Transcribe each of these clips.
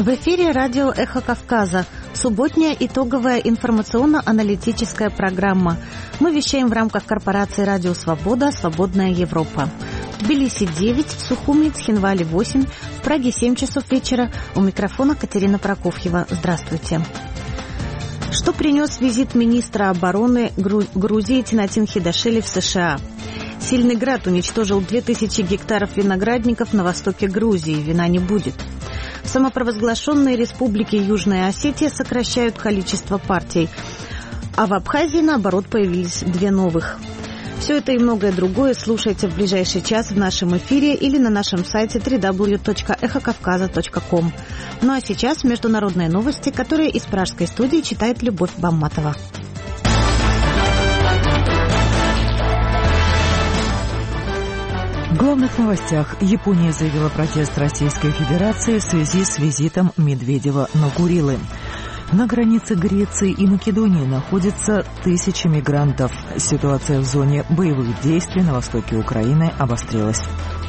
В эфире радио «Эхо Кавказа», субботняя итоговая информационно-аналитическая программа. Мы вещаем в рамках корпорации «Радио Свобода. Свободная Европа». В Тбилиси 9, в Сухуми, Цхинвале 8, в Праге 7 часов вечера. У микрофона Катерина Прокофьева. Здравствуйте. Что принес визит министра обороны Грузии Тинатин Хидашвили в США? Сильный град уничтожил 2000 гектаров виноградников на востоке Грузии. Вина не будет. В самопровозглашенной республике Южная Осетия сокращают количество партий, а в Абхазии, наоборот, появились 2 новых. Все это и многое другое слушайте в ближайший час в нашем эфире или на нашем сайте www.эхокавказа.ком. Ну а сейчас международные новости, которые из пражской студии читает Любовь Бамматова. В главных новостях. Япония заявила протест Российской Федерации в связи с визитом Медведева на Курилы. На границе Греции и Македонии находятся 1000 мигрантов. Ситуация в зоне боевых действий на востоке Украины обострилась.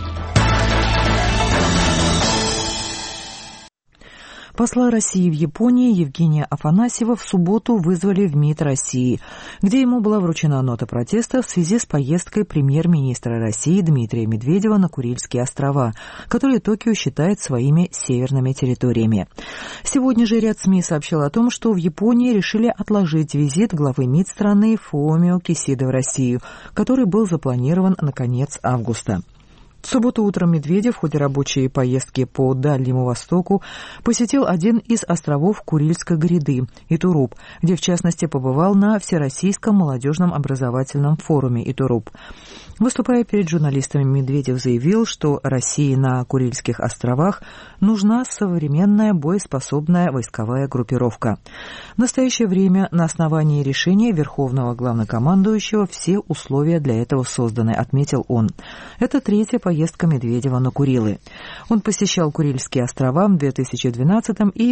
Посла России в Японии Евгения Афанасьева в субботу вызвали в МИД России, где ему была вручена нота протеста в связи с поездкой премьер-министра России Дмитрия Медведева на Курильские острова, которые Токио считает своими северными территориями. Сегодня же ряд СМИ сообщил о том, что в Японии решили отложить визит главы МИД страны Фумио Кисидо в Россию, который был запланирован на конец августа. В субботу утром Медведев в ходе рабочей поездки по Дальнему Востоку посетил один из островов Курильской гряды – Итуруп, где в частности побывал на Всероссийском молодежном образовательном форуме Итуруп. Выступая перед журналистами, Медведев заявил, что России на Курильских островах нужна современная боеспособная войсковая группировка. В настоящее время на основании решения Верховного Главнокомандующего все условия для этого созданы, отметил он. Это 3-я поездка Медведева на Курилы. Он посещал Курильские острова в 2012 и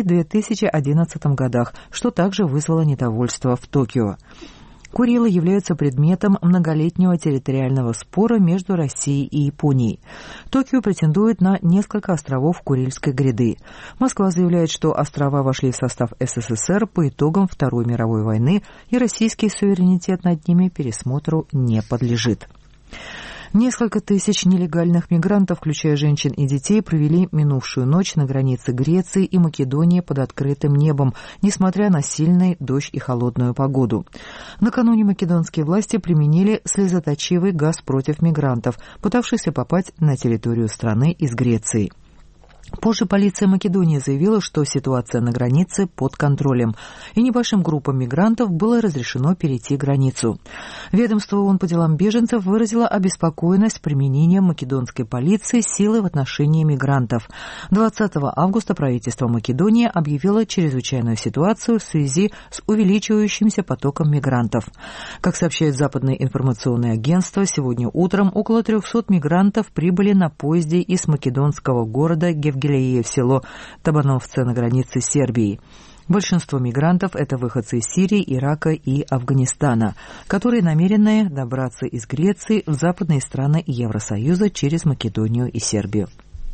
2011 годах, что также вызвало недовольство в Токио. Курилы являются предметом многолетнего территориального спора между Россией и Японией. Токио претендует на несколько островов Курильской гряды. Москва заявляет, что острова вошли в состав СССР по итогам Второй мировой войны, и российский суверенитет над ними пересмотру не подлежит. Несколько тысяч нелегальных мигрантов, включая женщин и детей, провели минувшую ночь на границе Греции и Македонии под открытым небом, несмотря на сильный дождь и холодную погоду. Накануне македонские власти применили слезоточивый газ против мигрантов, пытавшихся попасть на территорию страны из Греции. Позже полиция Македонии заявила, что ситуация на границе под контролем, и небольшим группам мигрантов было разрешено перейти границу. Ведомство ООН по делам беженцев выразило обеспокоенность применением македонской полиции силы в отношении мигрантов. 20 августа правительство Македонии объявило чрезвычайную ситуацию в связи с увеличивающимся потоком мигрантов. Как сообщает западное информационное агентство, сегодня утром около 300 мигрантов прибыли на поезде из македонского города Гевгелия в село Табановце на границе с Сербией. Большинство мигрантов – это выходцы из Сирии, Ирака и Афганистана, которые намерены добраться из Греции в западные страны Евросоюза через Македонию и Сербию.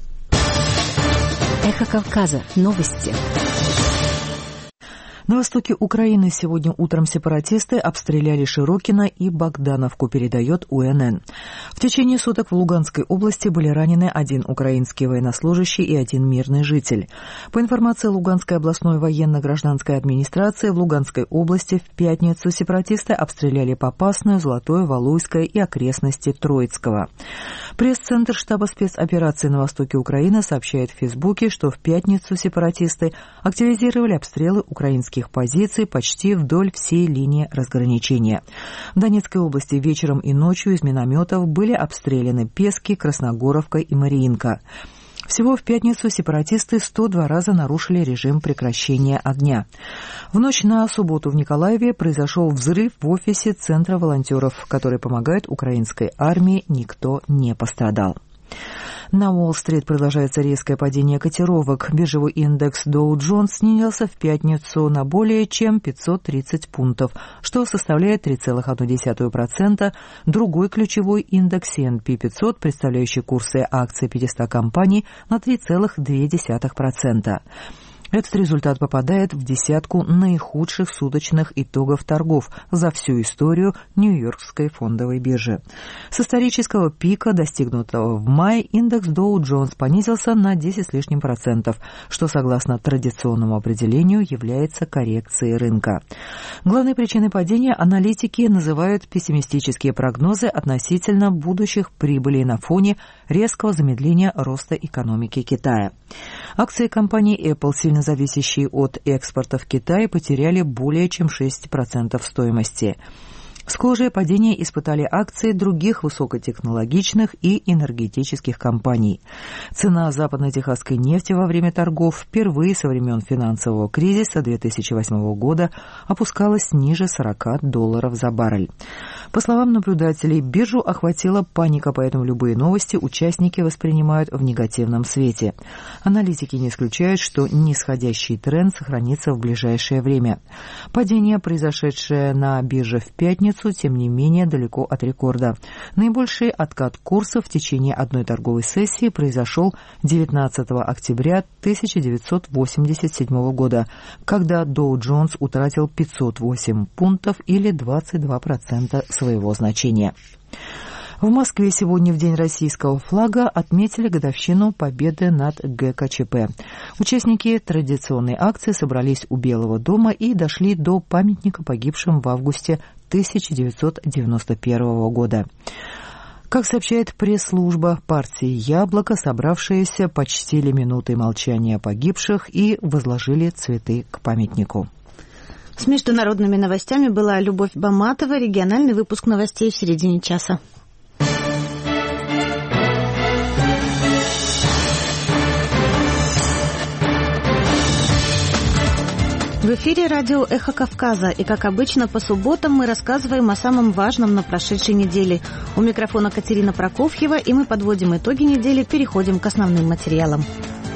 Эхо Кавказа. Новости. На востоке Украины сегодня утром сепаратисты обстреляли Широкино и Богдановку, передает УНН. В течение суток в Луганской области были ранены 1 украинский военнослужащий и 1 мирный житель. По информации Луганской областной военно-гражданской администрации, в Луганской области в пятницу сепаратисты обстреляли Попасную, Золотое, Валуйское и окрестности Троицкого. Пресс-центр штаба спецоперации на востоке Украины сообщает в Фейсбуке, что в пятницу сепаратисты активизировали обстрелы украинских позиций почти вдоль всей линии разграничения. В Донецкой области вечером и ночью из минометов были обстреляны Пески, Красногоровка и Мариинка. Всего в пятницу сепаратисты 102 раза нарушили режим прекращения огня. В ночь на субботу в Николаеве произошел взрыв в офисе Центра волонтеров, который помогает украинской армии. Никто не пострадал. На Уолл-стрит продолжается резкое падение котировок. Биржевой индекс Dow Jones снизился в пятницу на более чем 530 пунктов, что составляет 3,1%. Другой ключевой индекс S&P 500, представляющий курсы акций 500 компаний, на 3,2%. Этот результат попадает в десятку наихудших суточных итогов торгов за всю историю Нью-Йоркской фондовой биржи. С исторического пика, достигнутого в мае, индекс Dow Jones понизился на 10 с лишним %, что, согласно традиционному определению, является коррекцией рынка. Главной причиной падения аналитики называют пессимистические прогнозы относительно будущих прибылей на фоне резкого замедления роста экономики Китая. Акции компании Apple, сильно зависящие от экспорта в Китай, потеряли более чем 6% стоимости. Схожее падение испытали акции других высокотехнологичных и энергетических компаний. Цена западно-техасской нефти во время торгов впервые со времен финансового кризиса 2008 года опускалась ниже $40 за баррель. По словам наблюдателей, биржу охватила паника, поэтому любые новости участники воспринимают в негативном свете. Аналитики не исключают, что нисходящий тренд сохранится в ближайшее время. Падение, произошедшее на бирже в пятницу, тем не менее, далеко от рекорда. Наибольший откат курса в течение одной торговой сессии произошел 19 октября 1987 года, когда Dow Jones утратил 508 пунктов или 22% своего значения. В Москве сегодня в День российского флага отметили годовщину победы над ГКЧП. Участники традиционной акции собрались у Белого дома и дошли до памятника погибшим в августе 1991 года. Как сообщает пресс-служба партии «Яблоко», собравшиеся почтили минутой молчания погибших и возложили цветы к памятнику. С международными новостями была Любовь Баматова. Региональный выпуск новостей в середине часа. В эфире радио «Эхо Кавказа», и, как обычно, по субботам мы рассказываем о самом важном на прошедшей неделе. У микрофона Катерина Прокофьева, и мы подводим итоги недели, переходим к основным материалам.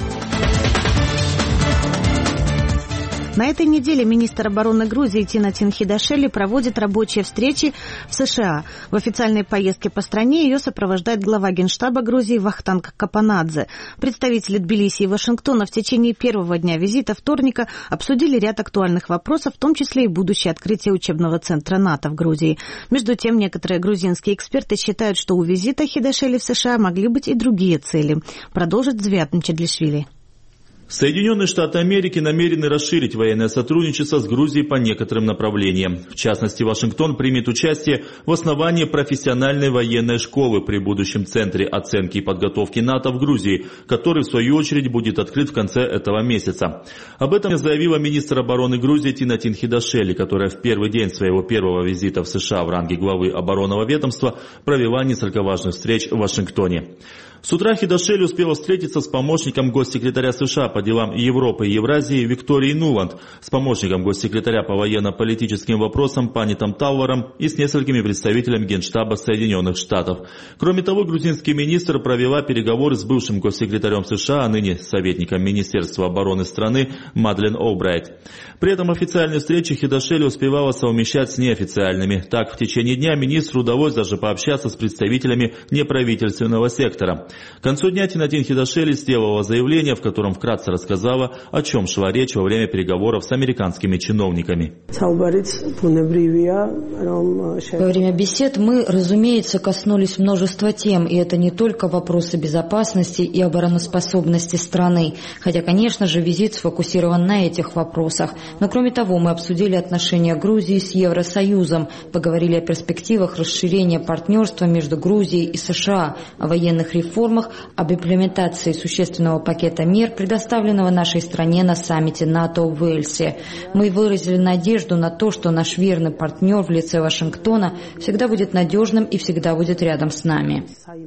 На этой неделе министр обороны Грузии Тинатин Хидашели проводит рабочие встречи в США. В официальной поездке по стране ее сопровождает глава Генштаба Грузии Вахтанг Капанадзе. Представители Тбилиси и Вашингтона в течение первого дня визита вторника обсудили ряд актуальных вопросов, в том числе и будущее открытие учебного центра НАТО в Грузии. Между тем, некоторые грузинские эксперты считают, что у визита Хидашели в США могли быть и другие цели. Продолжит Звят Мчедлишвили. Соединенные Штаты Америки намерены расширить военное сотрудничество с Грузией по некоторым направлениям. В частности, Вашингтон примет участие в основании профессиональной военной школы при будущем Центре оценки и подготовки НАТО в Грузии, который, в свою очередь, будет открыт в конце этого месяца. Об этом заявила министр обороны Грузии Тинатин Хидашели, которая в первый день своего первого визита в США в ранге главы оборонного ведомства провела несколько важных встреч в Вашингтоне. С утра Хидашели успела встретиться с помощником госсекретаря США по делам Европы и Евразии Викторией Нуланд, с помощником госсекретаря по военно-политическим вопросам Панитом Тауэром и с несколькими представителями Генштаба Соединенных Штатов. Кроме того, грузинский министр провела переговоры с бывшим госсекретарем США, а ныне советником Министерства обороны страны Мадлен Олбрайт. При этом официальные встречи Хидашели успевала совмещать с неофициальными. Так, в течение дня министру удалось даже пообщаться с представителями неправительственного сектора. К концу дня Тинатин Хидашели сделала заявление, в котором вкратце рассказала, о чем шла речь во время переговоров с американскими чиновниками. Во время бесед мы, разумеется, коснулись множества тем, и это не только вопросы безопасности и обороноспособности страны, хотя, конечно же, визит сфокусирован на этих вопросах. Но, кроме того, мы обсудили отношения Грузии с Евросоюзом, поговорили о перспективах расширения партнерства между Грузией и США, о военных реформах, об имплементации существенного пакета мер, предоставленного нашей стране на саммите НАТО в Уэльсе. Мы выразили надежду на то, что наш верный партнер в лице Вашингтона всегда будет надежным и всегда будет рядом с нами.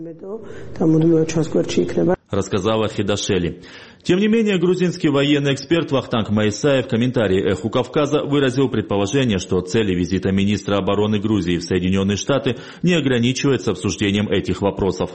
Рассказала Хидашели. Тем не менее, грузинский военный эксперт Вахтанг Маисаев в комментарии «Эху Кавказа» выразил предположение, что цели визита министра обороны Грузии в Соединенные Штаты не ограничиваются обсуждением этих вопросов.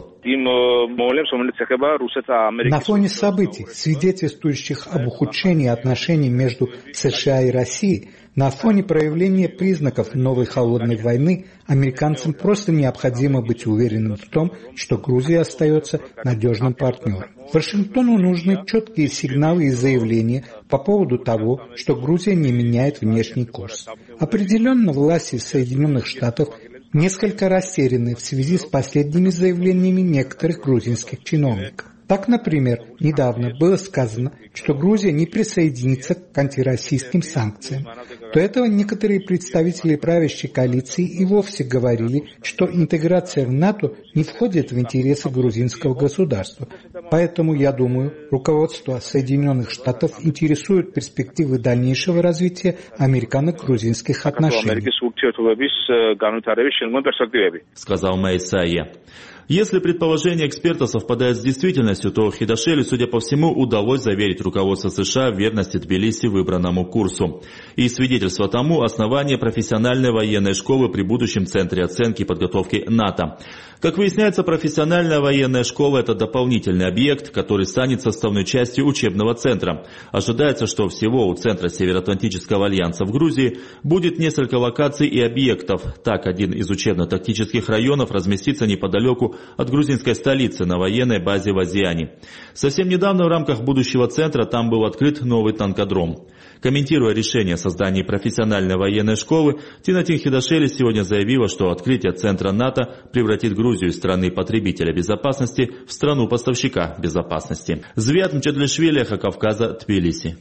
На фоне событий, свидетельствующих об ухудшении отношений между США и Россией, на фоне проявления признаков новой холодной войны, американцам просто необходимо быть уверенным в том, что Грузия остается надежным партнером. Вашингтону нужны четкие сигналы и заявления по по поводу того, что Грузия не меняет внешний курс. Определенно, власти Соединенных Штатов несколько растеряны в связи с последними заявлениями некоторых грузинских чиновников. Так, например, недавно было сказано, что Грузия не присоединится к антироссийским санкциям. До этого некоторые представители правящей коалиции и вовсе говорили, что интеграция в НАТО не входит в интересы грузинского государства. Поэтому, я думаю, руководство Соединенных Штатов интересует перспективы дальнейшего развития американо-грузинских отношений. Сказал Майсайя. Если предположения экспертов совпадают с действительностью, то Хидашвили, судя по всему, удалось заверить руководство США в верности Тбилиси выбранному курсу. И свидетельство тому — основание профессиональной военной школы при будущем Центре оценки и подготовки НАТО. Как выясняется, профессиональная военная школа – это дополнительный объект, который станет составной частью учебного центра. Ожидается, что всего у Центра Североатлантического альянса в Грузии будет несколько локаций и объектов. Так, один из учебно-тактических районов разместится неподалеку от грузинской столицы на военной базе в Азиане. Совсем недавно в рамках будущего центра там был открыт новый танкодром. Комментируя решение о создании профессиональной военной школы, Тинатин Хидашвили сегодня заявила, что открытие центра НАТО превратит Грузию из страны потребителя безопасности в страну поставщика безопасности. Звят Мчедлишвили, Эхо Кавказа, Тбилиси.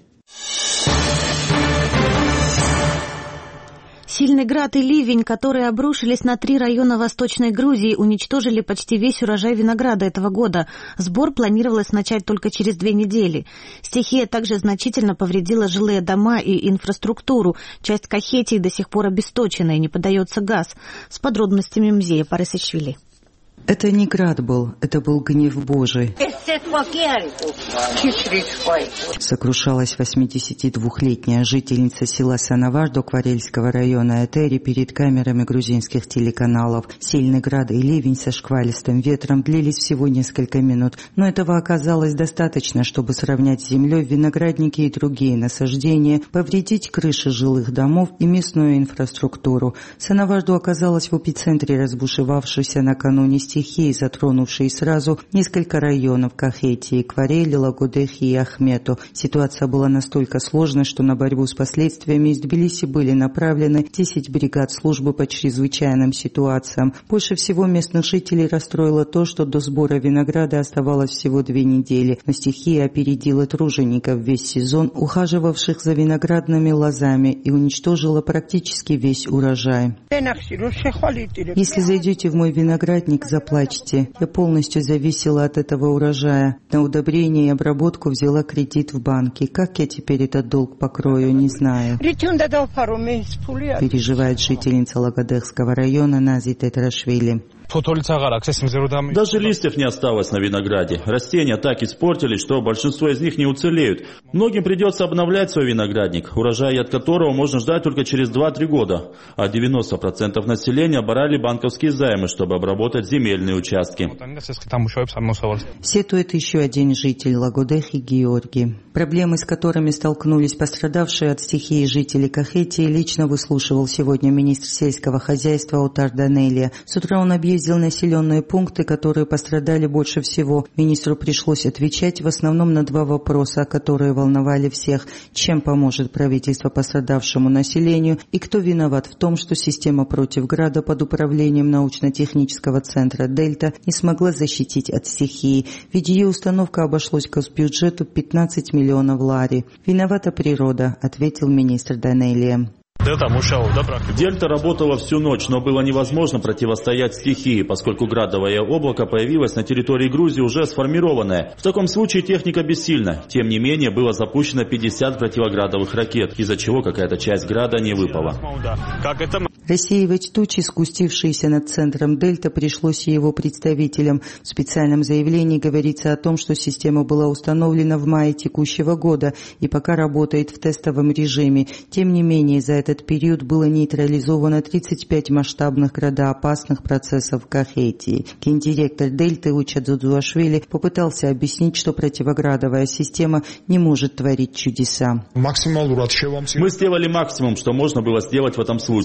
Сильный град и ливень, которые обрушились на 3 района Восточной Грузии, уничтожили почти весь урожай винограда этого года. Сбор планировалось начать только через 2 недели. Стихия также значительно повредила жилые дома и инфраструктуру. Часть Кахетии до сих пор обесточена и не подается газ. С подробностями Мзея Парисишвили. Это не град был, это был гнев Божий. Сокрушалась 82-летняя жительница села Санавардо Кварельского района Этери перед камерами грузинских телеканалов. Сильный град и ливень со шквалистым ветром длились всего несколько минут, но этого оказалось достаточно, чтобы сравнять с землей виноградники и другие насаждения, повредить крыши жилых домов и местную инфраструктуру. Санавардо оказалась в эпицентре разбушевавшейся накануне стихии, затронувшей сразу несколько районов Кахетии, Кварели, Лагодехи и Ахмету. Ситуация была настолько сложной, что на борьбу с последствиями из Тбилиси были направлены 10 бригад службы по чрезвычайным ситуациям. Больше всего местных жителей расстроило то, что до сбора винограда оставалось всего 2 недели, но стихия опередила тружеников весь сезон, ухаживавших за виноградными лозами, и уничтожила практически весь урожай. Если зайдете в мой виноградник, заплачьте. Я полностью зависела от этого урожая. На удобрение и обработку взяла кредит в банке. Как я теперь этот долг покрою, не знаю. Переживает жительница Лагодехского района Нази Тетрашвили. Даже листьев не осталось на винограде. Растения так испортились, что большинство из них не уцелеют. Многим придется обновлять свой виноградник, урожай от которого можно ждать только через 2-3 года. А 90% населения брали банковские займы, чтобы обработать земельные участки. Сетует еще один житель Лагодехи Георгий. Проблемы, с которыми столкнулись пострадавшие от стихии жители Кахетии, лично выслушивал сегодня министр сельского хозяйства Отар Данелия. С утра он объездил населенные пункты, которые пострадали больше всего. Министру пришлось отвечать в основном на 2 вопроса, которые волновали всех. Чем поможет правительство пострадавшему населению и кто виноват в том, что система против града под управлением научно-технического центра «Дельта» не смогла защитить от стихии, ведь ее установка обошлась госбюджету 15 миллионов лари. «Виновата природа», — ответил министр Данелия. Дельта работала всю ночь, но было невозможно противостоять стихии, поскольку градовое облако появилось на территории Грузии уже сформированное. В таком случае техника бессильна. Тем не менее, было запущено 50 противоградовых ракет, из-за чего какая-то часть града не выпала. Рассеивать тучи, скустившиеся над центром Дельта, пришлось и его представителям. В специальном заявлении говорится о том, что система была установлена в мае текущего года и пока работает в тестовом режиме. Тем не менее, за этот период было нейтрализовано 35 масштабных градоопасных процессов в Кахетии. Гендиректор Дельты Уча Дзудзуашвили попытался объяснить, что противоградовая система не может творить чудеса. Мы сделали максимум, что можно было сделать в этом случае. Мы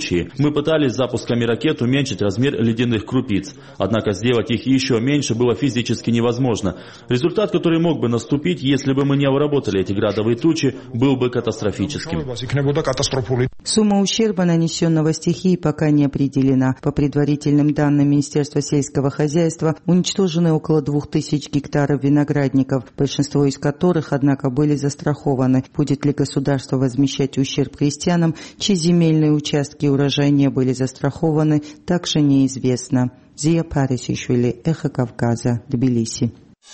Мы пытались запусками ракет уменьшить размер ледяных крупиц. Однако сделать их еще меньше было физически невозможно. Результат, который мог бы наступить, если бы мы не обработали эти градовые тучи, был бы катастрофическим. Сумма ущерба, нанесенного стихией, пока не определена. По предварительным данным Министерства сельского хозяйства, уничтожены около 2000 гектаров виноградников, большинство из которых, однако, были застрахованы. Будет ли государство возмещать ущерб крестьянам, чьи земельные участки и урожай не были застрахованы, также неизвестно. Зия Парисишвили, Эхо Кавказа, Тбилиси.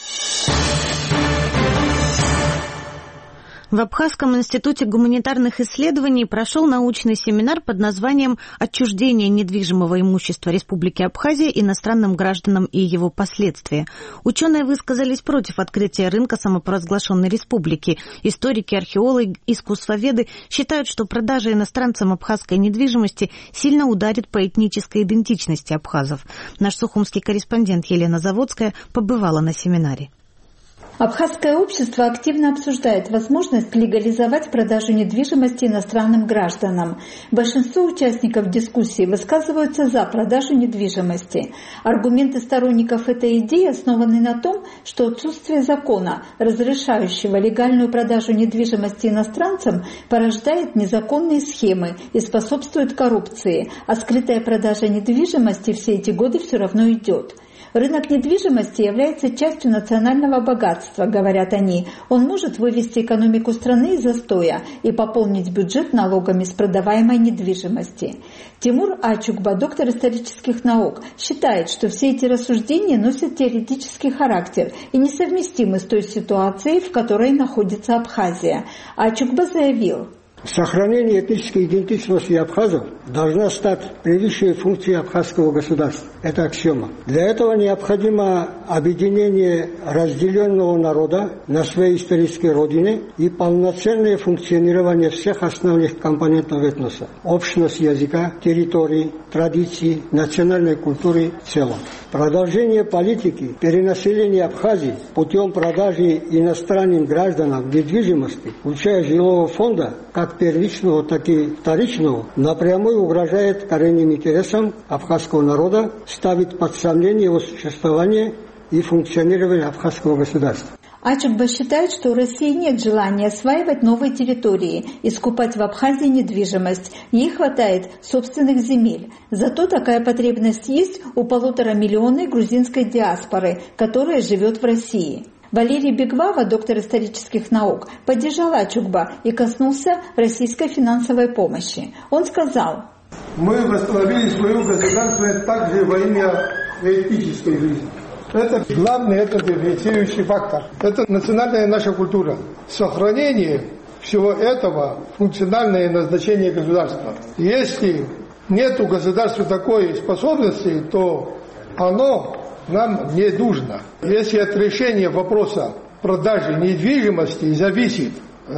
В Абхазском институте гуманитарных исследований прошел научный семинар под названием «Отчуждение недвижимого имущества Республики Абхазия иностранным гражданам и его последствия». Ученые высказались против открытия рынка самопровозглашенной республики. Историки, археологи, искусствоведы считают, что продажа иностранцам абхазской недвижимости сильно ударит по этнической идентичности абхазов. Наш сухумский корреспондент Елена Заводская побывала на семинаре. Абхазское общество активно обсуждает возможность легализовать продажу недвижимости иностранным гражданам. Большинство участников дискуссии высказываются за продажу недвижимости. Аргументы сторонников этой идеи основаны на том, что отсутствие закона, разрешающего легальную продажу недвижимости иностранцам, порождает незаконные схемы и способствует коррупции, а скрытая продажа недвижимости все эти годы все равно идет. Рынок недвижимости является частью национального богатства, говорят они. Он может вывести экономику страны из застоя и пополнить бюджет налогами с продаваемой недвижимости. Тимур Ачукба, доктор исторических наук, считает, что все эти рассуждения носят теоретический характер и несовместимы с той ситуацией, в которой находится Абхазия. Ачукба заявил: сохранение этнической идентичности абхазов должна стать превыше функцией абхазского государства. Это аксиома. Для этого необходимо объединение разделенного народа на своей исторической родине и полноценное функционирование всех основных компонентов этноса. Общность языка, территории, традиций, национальной культуры в целом. Продолжение политики перенаселения Абхазии путем продажи иностранным гражданам недвижимости, включая жилого фонда, как первичного, так и вторичного, напрямую угрожает коренным интересам абхазского народа, ставит под сомнение его существование и функционирование абхазского государства. Ачукба считает, что у России нет желания осваивать новые территории и скупать в Абхазии недвижимость. Ей хватает собственных земель. Зато такая потребность есть у 1,5 миллиона грузинской диаспоры, которая живет в России. Валерий Бегвава, доктор исторических наук, поддержал Ачукба и коснулся российской финансовой помощи. Он сказал: мы восстановили свою государственность также во имя этнической жизни. Это главный, это дифференцирующий фактор. Это национальная наша культура. Сохранение всего этого – функциональное назначение государства. Если нет у государства такой способности, то оно нам не нужно. Если от решения вопроса продажи недвижимости зависит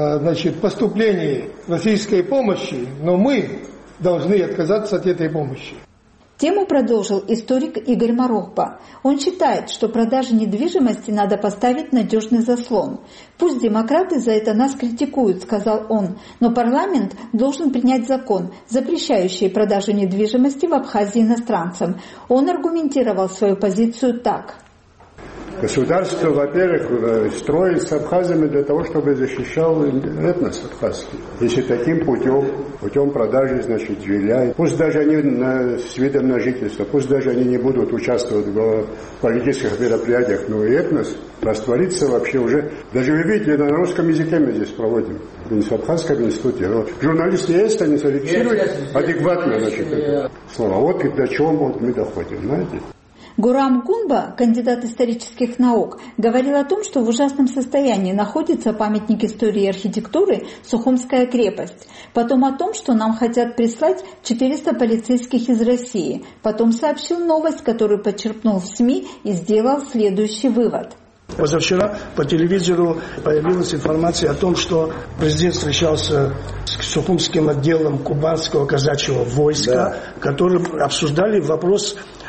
поступление российской помощи, но мы должны отказаться от этой помощи. Тему продолжил историк Игорь Марохба. Он считает, что продаже недвижимости надо поставить надежный заслон. «Пусть демократы за это нас критикуют», — сказал он, «но парламент должен принять закон, запрещающий продажу недвижимости в Абхазии иностранцам». Он аргументировал свою позицию так. Государство, во-первых, строится абхазами для того, чтобы защищал этнос абхазский. Если таким путем продажи, жилья, пусть даже они с видом на жительство, пусть даже они не будут участвовать в политических мероприятиях, но и этнос растворится вообще уже. Даже вы видите, на русском языке мы здесь проводим, в Абхазском институте. Вот. Журналисты есть, они зарегистрируют адекватно, слова. Вот и до чего мы доходим, знаете. Гурам Гунба, кандидат исторических наук, говорил о том, что в ужасном состоянии находится памятник истории и архитектуры Сухумская крепость. Потом о том, что нам хотят прислать 400 полицейских из России. Потом сообщил новость, которую подчеркнул в СМИ и сделал следующий вывод. Позавчера по телевизору появилась информация о том, что президент встречался с Сухумским отделом кубанского казачьего войска, которые обсуждали вопрос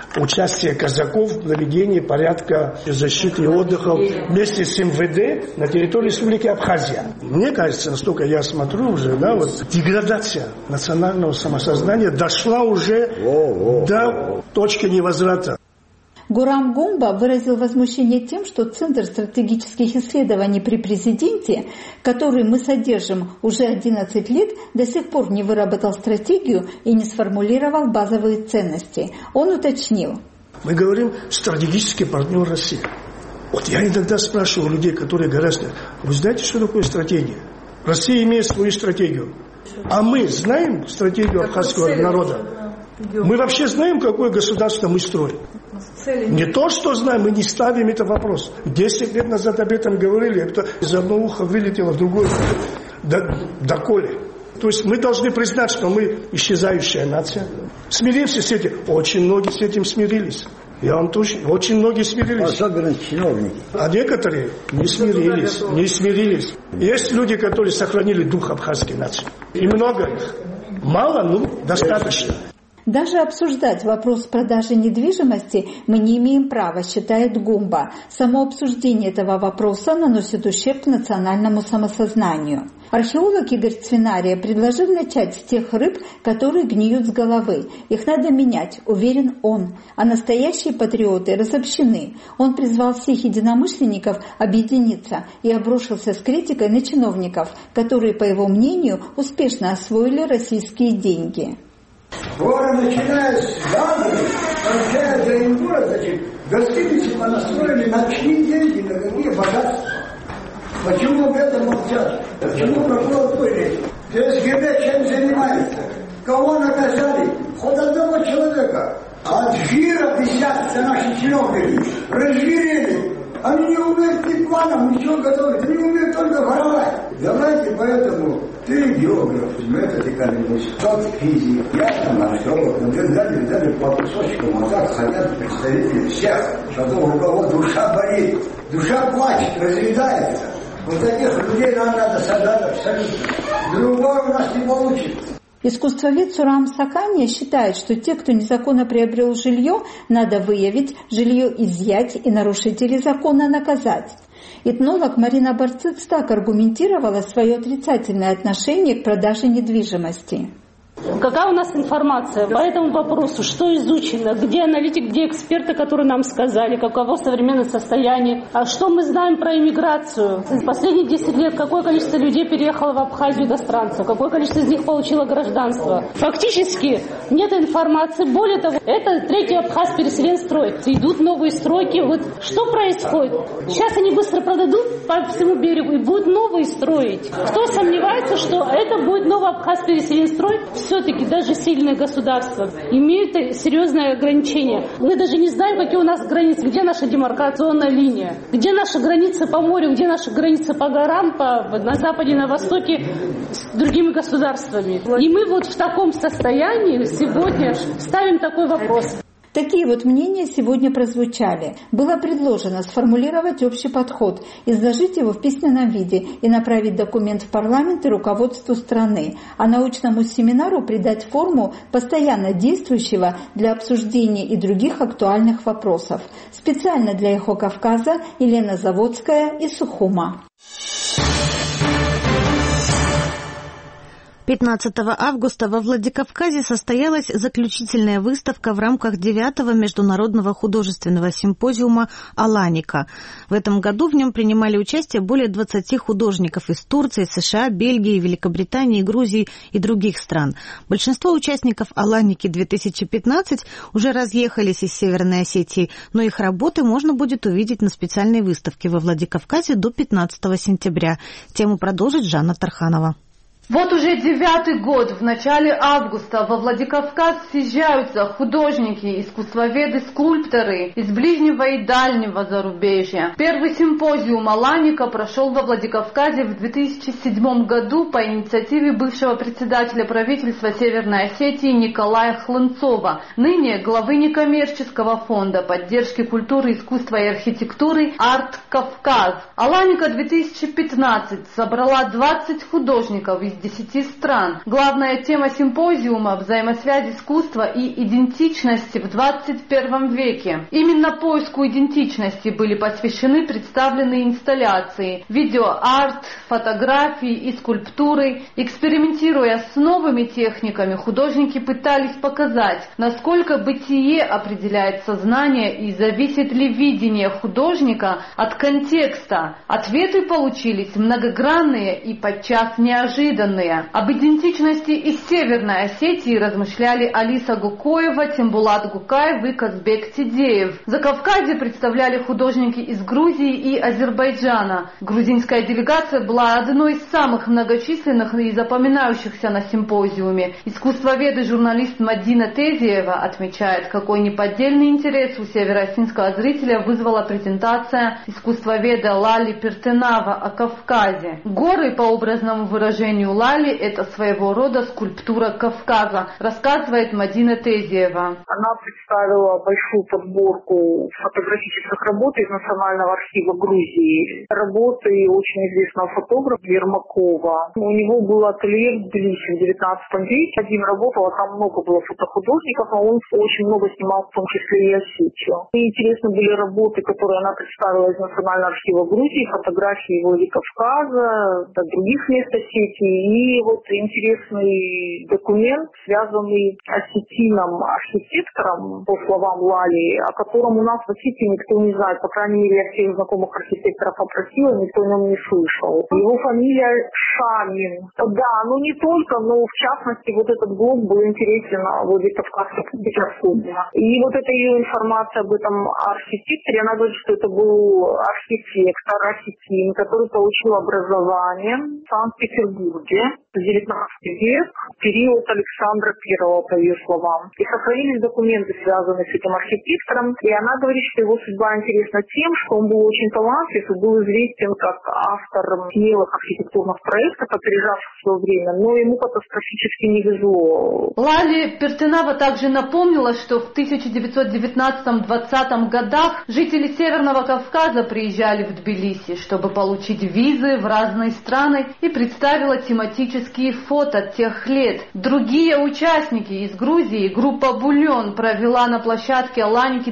участие казаков в наведении порядка защиты и отдыха вместе с МВД на территории Республики Абхазия. Мне кажется, насколько я смотрю уже, деградация национального самосознания дошла уже до точки невозврата. Гурам Гумба выразил возмущение тем, что Центр стратегических исследований при президенте, который мы содержим уже 11 лет, до сих пор не выработал стратегию и не сформулировал базовые ценности. Он уточнил. Мы говорим стратегический партнер России. Вот я иногда спрашиваю людей, которые говорят, вы знаете, что такое стратегия? Россия имеет свою стратегию. А мы знаем стратегию абхазского народа? Мы вообще знаем, какое государство мы строим? Не то, что знаем, мы не ставим этот вопрос. 10 лет назад об этом говорили, это из одного уха вылетело в другое. Доколе. То есть мы должны признать, что мы исчезающая нация. Смиримся с этим. Очень многие с этим смирились. Я вам точно, очень многие смирились. Особенно чиновники. А некоторые не смирились. Есть люди, которые сохранили дух абхазской нации. И много их. Мало, но достаточно. Даже обсуждать вопрос продажи недвижимости мы не имеем права, считает Гумба. Само обсуждение этого вопроса наносит ущерб национальному самосознанию. Археолог Игорь Цвинария предложил начать с тех рыб, которые гниют с головы. Их надо менять, уверен он. А настоящие патриоты разобщены. Он призвал всех единомышленников объединиться и обрушился с критикой на чиновников, которые, по его мнению, успешно освоили российские деньги. Скоро начиная с Ладоги, кончая до Ингура, гостиницы понастроили на чьи деньги, на какие богатства. Почему об этом молчат? Почему прокуратура? СГБ чем занимается? Кого наказали? Хоть одного человека. От жира бесятся наши чиновники. Разжирели. Они не умеют ни планом, ничего готовить. Они умеют только воровать. Давайте поэтому ты географ, этот экономист, тот физик, я там археолог, дали по кусочкам, вот так хотят представители всех, что у кого душа болит, душа плачет, разъедается. Вот таких людей нам надо сажать абсолютно. Другого у нас не получится. Искусствовед Сурам Сакания считает, что те, кто незаконно приобрел жилье, надо выявить, жилье изъять и нарушителей закона наказать. Этнолог Марина Барциц так аргументировала свое отрицательное отношение к продаже недвижимости. Какая у нас информация по этому вопросу? Что изучено? Где аналитик, где эксперты, которые нам сказали, каково современное состояние? А что мы знаем про иммиграцию? За последние 10 лет какое количество людей переехало в Абхазию иностранцев? Какое количество из них получило гражданство? Фактически нет информации. Более того, это третий Абхаз переселен строит. Идут новые стройки. Вот что происходит? Сейчас они быстро продадут по всему берегу и будут новые строить. Кто сомневается, что это будет новый Абхаз переселен строить? Все-таки даже сильные государства имеют серьезные ограничения. Мы даже не знаем, какие у нас границы, где наша демаркационная линия, где наши границы по морю, где наши границы по горам, на западе, на востоке с другими государствами. И мы вот в таком состоянии сегодня ставим такой вопрос. Такие вот мнения сегодня прозвучали. Было предложено сформулировать общий подход, изложить его в письменном виде и направить документ в парламент и руководству страны, а научному семинару придать форму постоянно действующего для обсуждения и других актуальных вопросов. Специально для «Эхо Кавказа» Елена Заводская из Сухума. 15 августа во Владикавказе состоялась заключительная выставка в рамках 9-го международного художественного симпозиума «Аланика». В этом году в нем принимали участие более 20 художников из Турции, США, Бельгии, Великобритании, Грузии и других стран. Большинство участников «Аланики-2015» уже разъехались из Северной Осетии, но их работы можно будет увидеть на специальной выставке во Владикавказе до 15 сентября. Тему продолжит Жанна Тарханова. Вот уже 9-й год, в начале августа, во Владикавказ съезжаются художники, искусствоведы, скульпторы из ближнего и дальнего зарубежья. Первый симпозиум «Аланика» прошел во Владикавказе в 2007 году по инициативе бывшего председателя правительства Северной Осетии Николая Хлынцова, ныне главы некоммерческого фонда поддержки культуры, искусства и архитектуры «Арт Кавказ». «Аланика» 2015 собрала 20 художников из 10 стран. Главная тема симпозиума – взаимосвязь искусства и идентичности в 21 веке. Именно поиску идентичности были посвящены представленные инсталляции, видеоарт, фотографии и скульптуры. Экспериментируя с новыми техниками, художники пытались показать, насколько бытие определяет сознание и зависит ли видение художника от контекста. Ответы получились многогранные и подчас неожиданные. Об идентичности из Северной Осетии размышляли Алиса Гукоева, Тембулат Гукаев и Казбек Тидеев. Закавказье представляли художники из Грузии и Азербайджана. Грузинская делегация была одной из самых многочисленных и запоминающихся на симпозиуме. Искусствовед и журналист Мадина Тезиева отмечает, какой неподдельный интерес у североосетинского зрителя вызвала презентация искусствоведа Лали Пертенава о Кавказе. Горы, по образному выражению Лали, это своего рода скульптура Кавказа, рассказывает Мадина Тезиева. Она представила большую подборку фотографических работ из Национального архива Грузии. Работы очень известного фотографа Ермакова. У него был ателье в Тбилиси в 19 веке. Один работал, а там много было фотохудожников, но он очень много снимал, в том числе и Осетию. И интересны были работы, которые она представила из Национального архива Грузии, фотографии Владикавказа, других мест Осетии. И вот интересный документ, связанный с осетином-архитектором, по словам Лали, о котором у нас в Осетии никто не знает. По крайней мере, я всех знакомых архитекторов опросила, никто о нем не слышал. Его фамилия Шамин. Да, ну не только, но в частности вот этот блог был интересен Владикавказу особенно. И вот эта ее информация об этом архитекторе, она говорит, что это был архитектор осетин, который получил образование в Санкт-Петербурге в 19 век, период Александра I, по ее словам. И сохранились документы, связанные с этим архитектором. И она говорит, что его судьба интересна тем, что он был очень талантлив и был известен как автор смелых архитектурных проектов, опережавших свое время, но ему катастрофически не везло. Лали Пертенава также напомнила, что в 1919-20 годах жители Северного Кавказа приезжали в Тбилиси, чтобы получить визы в разные страны, и представила тематические фото тех лет. Другие участники из Грузии, группа «Бульон», провела на площадке Аланики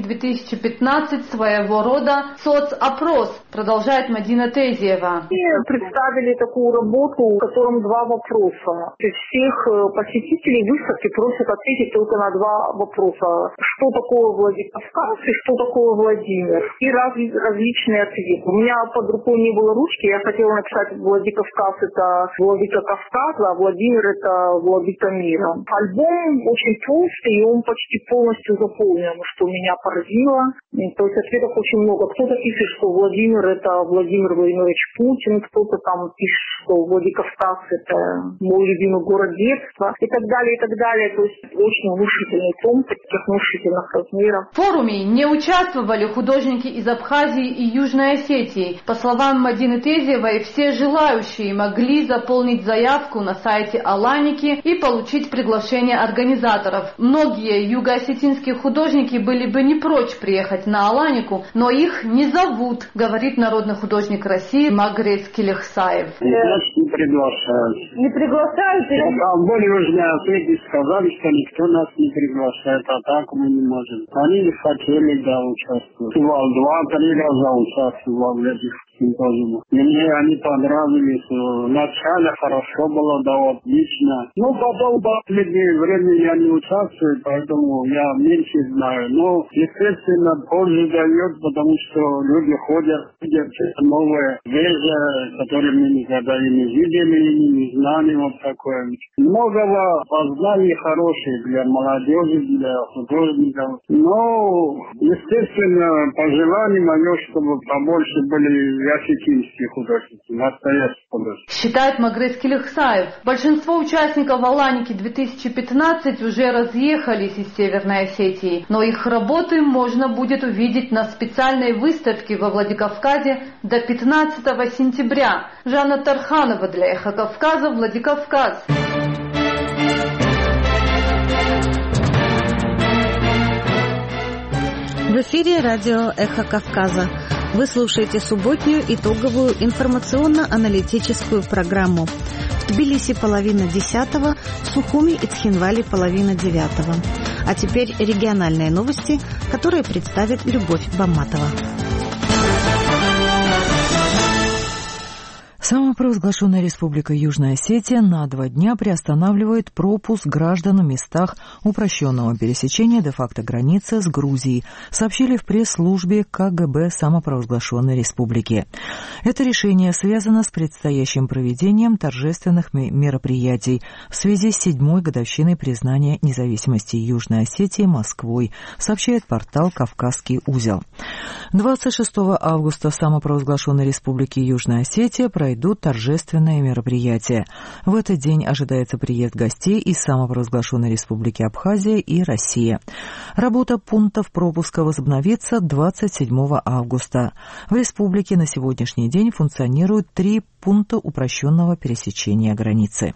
2015 своего рода соцопрос, продолжает Мадина Тезиева. Мы представили такую работу, в котором два вопроса. Всех посетителей выставки просят ответить только на два вопроса. Что такое Владикавказ и что такое Владимир? И различные ответы. У меня под рукой не было ручки, я хотела написать Владикавказ — это Владыка Кавказа, а Владимир — это Владыка мира. Альбом очень толстый, и он почти полностью заполнен, что меня поразило. То есть ответов очень много. Кто-то пишет, что Владимир — это Владимир Владимирович Путин, кто-то там пишет, что Владикавказ — это мой любимый город детства, и так далее, и так далее. То есть очень внушительный том, таких внушительных размеров. В форуме не участвовали художники из Абхазии и Южной Осетии. По словам Мадины Тезиевой, все желающие могли заполнить заявку на сайте Аланики и получить приглашение организаторов. Многие юго-осетинские художники были бы не прочь приехать на Аланику, но их не зовут, говорит народный художник России Магрец Килихсаев. Нас не приглашают. Не приглашают? А в Южной Осетии сказали, что никто нас не приглашает, а так мы не можем. Они не хотели, да, участвовать. 2-3 раза участвовал в этих симпозиумах. Мне они понравились. Вначале хорошо было, да, отлично. Но потом последнее время я не участвую, поэтому я меньше знаю. Но, естественно, пользу дает, потому что люди ходят, видят что-то новое, свежее, которое мы никогда и не видели, и не знали, вот такое. Многого познаний хороших для молодежи, для художников. Но, естественно, пожелание мое, чтобы побольше были осетинские художники, настоящие художники. Считает Магрец Килихсаев. Большинство участников Аланики 2015 уже разъехались из Северной Осетии, но их работы можно будет увидеть на специальной выставке во Владикавказе до 15 сентября. Жанна Тарханова для Эхо Кавказа, Владикавказ. В эфире радио «Эхо Кавказа». Вы слушаете субботнюю итоговую информационно-аналитическую программу. В Тбилиси 9:30, в Сухуми и Цхинвале 9:30. А теперь региональные новости, которые представит Любовь Баматова. Самопровозглашенная Республика Южная Осетия на 2 дня приостанавливает пропуск граждан в местах упрощенного пересечения де-факто границы с Грузией, сообщили в пресс-службе КГБ самопровозглашенной республики. Это решение связано с предстоящим проведением торжественных мероприятий в связи с 7-й годовщиной признания независимости Южной Осетии Москвой, сообщает портал «Кавказский узел». 26 августа в самопровозглашенной Республике Южная Осетия пройдут торжественные мероприятия. В этот день ожидается приезд гостей из самопровозглашенной Республики Абхазия и Россия. Работа пунктов пропуска возобновится 27 августа. В республике на сегодняшний день функционируют 3 пункта упрощенного пересечения границы.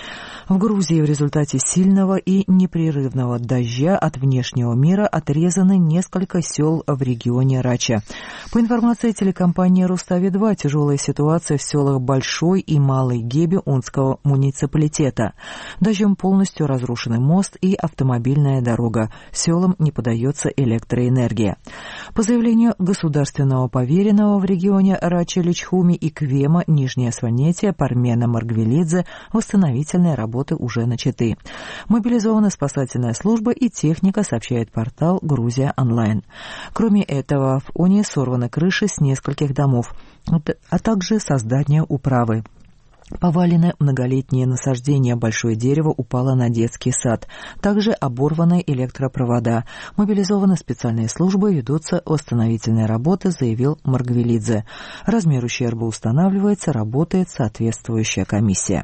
В Грузии в результате сильного и непрерывного дождя от внешнего мира отрезаны несколько сел в регионе Рача. По информации телекомпании «Рустави-2», тяжелая ситуация в селах Большой и Малый Геби Унского муниципалитета. Дождем полностью разрушены мост и автомобильная дорога. Селам не подается электроэнергия. По заявлению государственного поверенного в регионе Рача Личхуми и Квема Нижнее Сванетия Пармена Маргвелидзе восстановительные работы уже начаты. Мобилизована спасательная служба и техника, сообщает портал «Грузия онлайн». Кроме этого, в Оне сорваны крыши с нескольких домов, а также со здания управы. Повалены многолетние насаждения, большое дерево упало на детский сад. Также оборваны электропровода. Мобилизованы специальные службы, ведутся восстановительные работы, заявил Маргвелидзе. Размер ущерба устанавливается, работает соответствующая комиссия.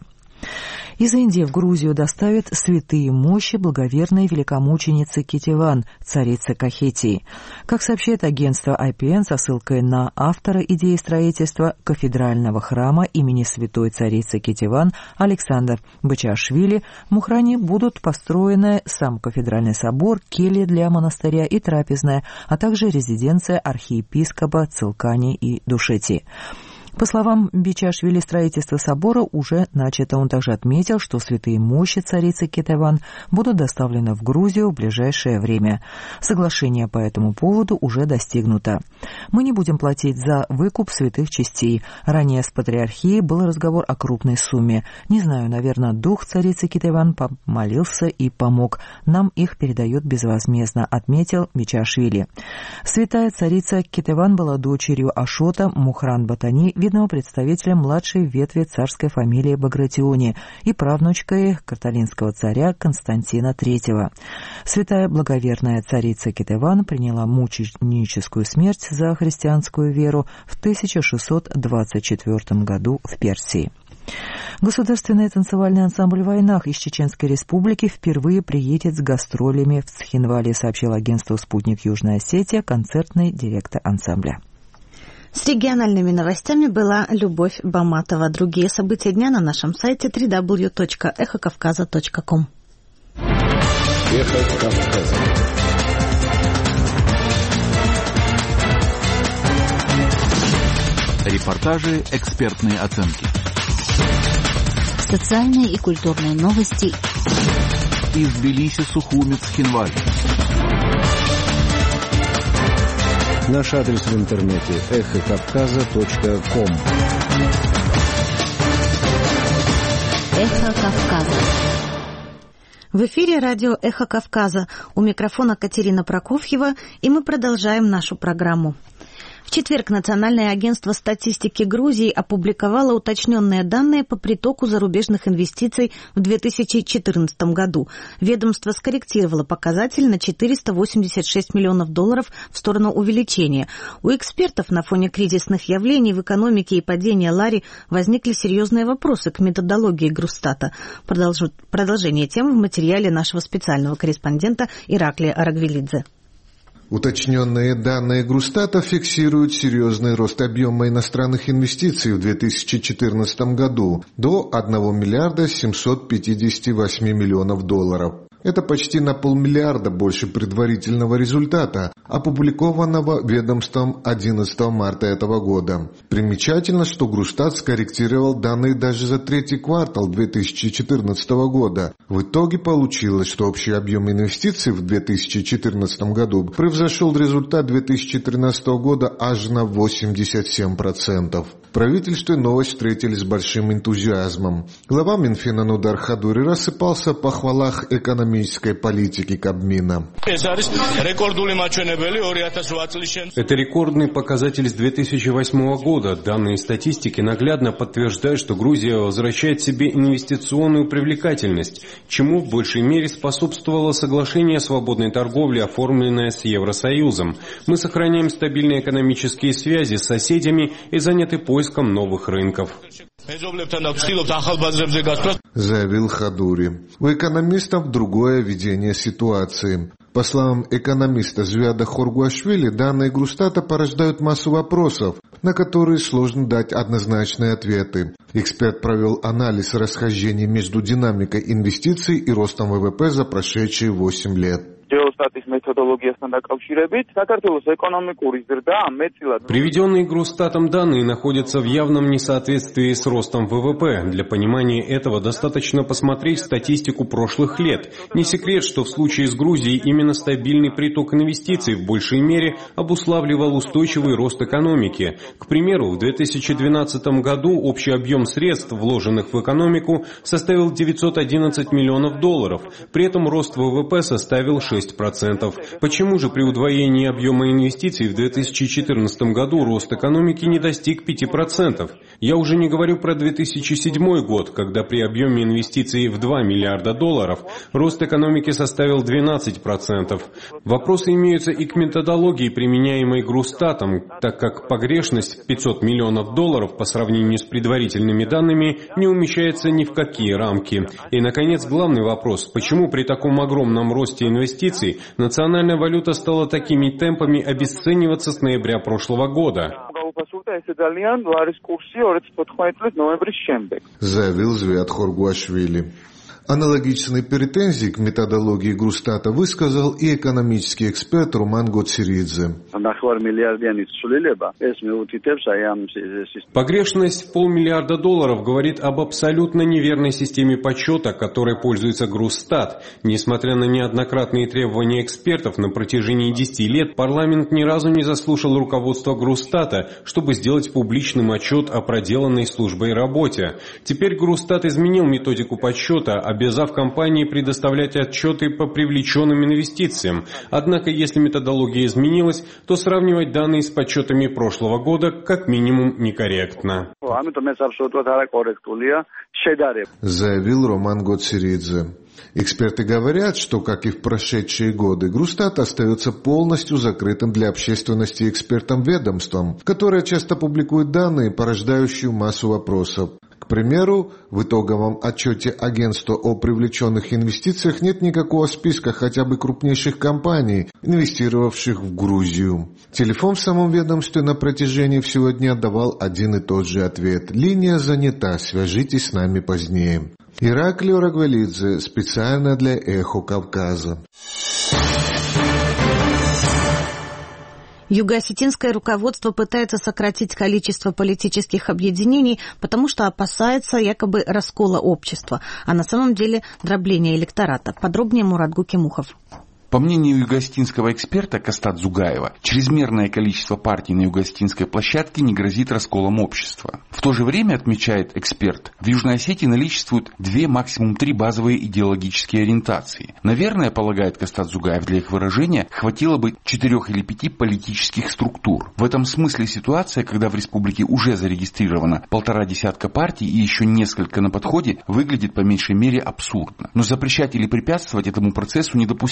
Из Индии в Грузию доставят святые мощи благоверной великомученицы Кетеван, царицы Кахетии. Как сообщает агентство IPN со ссылкой на автора идеи строительства кафедрального храма имени святой царицы Кетеван Александр Бачашвили, в Мухране будут построены сам кафедральный собор, келья для монастыря и трапезная, а также резиденция архиепископа Цилкани и Душети. По словам Бичашвили, строительство собора уже начато. Он также отметил, что святые мощи царицы Кетеван будут доставлены в Грузию в ближайшее время. Соглашение по этому поводу уже достигнуто. Мы не будем платить за выкуп святых частей. Ранее с патриархией был разговор о крупной сумме. Не знаю, наверное, дух царицы Кетеван помолился и помог. Нам их передают безвозмездно, отметил Бичашвили. Святая царица Кетеван была дочерью Ашота Мухран-Батани, видного представителя младшей ветви царской фамилии Багратиони и правнучкой каталинского царя Константина III. Святая благоверная царица Кетеван приняла мученическую смерть за христианскую веру в 1624 году в Персии. Государственный танцевальный ансамбль «Войнах» из Чеченской Республики впервые приедет с гастролями в Цхинвале, сообщил агентство «Спутник Южная Осетия», концертный директор ансамбля. С региональными новостями была Любовь Баматова. Другие события дня на нашем сайте www.эхокавказа.ком. Эхо Кавказа. Репортажи, экспертные оценки. Социальные и культурные новости. Из Тбилиси, Сухуми, Цхинваль. Наш адрес в интернете эхокавказа.ком. Эхо Кавказа. В эфире радио «Эхо Кавказа». У микрофона Катерина Прокофьева, и мы продолжаем нашу программу. В четверг Национальное агентство статистики Грузии опубликовало уточненные данные по притоку зарубежных инвестиций в 2014 году. Ведомство скорректировало показатель на $486 миллионов в сторону увеличения. У экспертов на фоне кризисных явлений в экономике и падения лари возникли серьезные вопросы к методологии Грустата. Продолжение темы в материале нашего специального корреспондента Ираклия Арагвелидзе. Уточненные данные Грустата фиксируют серьезный рост объема иностранных инвестиций в 2014 году до $1 758 миллионов. Это почти на 500 миллиона больше предварительного результата, опубликованного ведомством 11 марта этого года. Примечательно, что Грустат скорректировал данные даже за третий квартал 2014 года. В итоге получилось, что общий объем инвестиций в 2014 году превзошел результат 2013 года аж на 87%. В правительстве новость встретили с большим энтузиазмом. Глава Минфина Нудар Хадури рассыпался в похвалах экономической политики Кабмина. Это рекордный показатель с 2008 года. Данные статистики наглядно подтверждают, что Грузия возвращает себе инвестиционную привлекательность, чему в большей мере способствовало соглашение о свободной торговле, оформленное с Евросоюзом. Мы сохраняем стабильные экономические связи с соседями и заняты поиском новых рынков. Заявил Хадури. У экономистов другое видение ситуации. По словам экономиста Звяда Хоргуашвили, данные Грустата порождают массу вопросов, на которые сложно дать однозначные ответы. Эксперт провел анализ расхождений между динамикой инвестиций и ростом ВВП за прошедшие 8 лет. Приведенные Грустатом данные находятся в явном несоответствии с ростом ВВП. Для понимания этого достаточно посмотреть статистику прошлых лет. Не секрет, что в случае с Грузией именно стабильный приток инвестиций в большей мере обуславливал устойчивый рост экономики. К примеру, в 2012 году общий объем средств, вложенных в экономику, составил $911 миллионов. При этом рост ВВП составил 6%. Почему же при удвоении объема инвестиций в 2014 году рост экономики не достиг 5%? Я уже не говорю про 2007 год, когда при объеме инвестиций в $2 миллиарда рост экономики составил 12%. Вопросы имеются и к методологии, применяемой Грустатом, так как погрешность в $500 миллионов по сравнению с предварительными данными не умещается ни в какие рамки. И, наконец, главный вопрос: почему при таком огромном росте инвестиций национальная валюта стала такими темпами обесцениваться с ноября прошлого года? Заявил Звяд Хоргуашвили. Аналогичные претензии к методологии Грустата высказал и экономический эксперт Роман Гоцеридзе. Погрешность в $500 миллиарда говорит об абсолютно неверной системе подсчета, которой пользуется Грустат. Несмотря на неоднократные требования экспертов, на протяжении 10 лет парламент ни разу не заслушал руководство Грустата, чтобы сделать публичным отчет о проделанной службой работе. Теперь Грустат изменил методику подсчета, обязав компании предоставлять отчеты по привлеченным инвестициям. Однако, если методология изменилась, то сравнивать данные с подсчетами прошлого года как минимум некорректно. Заявил Роман Гоцеридзе. Эксперты говорят, что, как и в прошедшие годы, Грустат остается полностью закрытым для общественности экспертам ведомством, которое часто публикует данные, порождающие массу вопросов. К примеру, в итоговом отчете агентства о привлеченных инвестициях нет никакого списка хотя бы крупнейших компаний, инвестировавших в Грузию. Телефон в самом ведомстве на протяжении всего дня давал один и тот же ответ: линия занята, свяжитесь с нами позднее. Ираклио Рагвелидзе, специально для «Эхо Кавказа». Юго-осетинское руководство пытается сократить количество политических объединений, потому что опасается якобы раскола общества, а на самом деле дробления электората. Подробнее Мурат Гукимухов. По мнению юго-осетинского эксперта Кастат Зугаева, чрезмерное количество партий на юго-осетинской площадке не грозит расколом общества. В то же время, отмечает эксперт, в Южной Осетии наличествуют 2, максимум 3 базовые идеологические ориентации. Наверное, полагает Кастат Зугаев, для их выражения хватило бы 4 или 5 политических структур. В этом смысле ситуация, когда в республике уже зарегистрировано 1,5 десятка партий и еще несколько на подходе, выглядит по меньшей мере абсурдно. Но запрещать или препятствовать этому процессу недопустимо.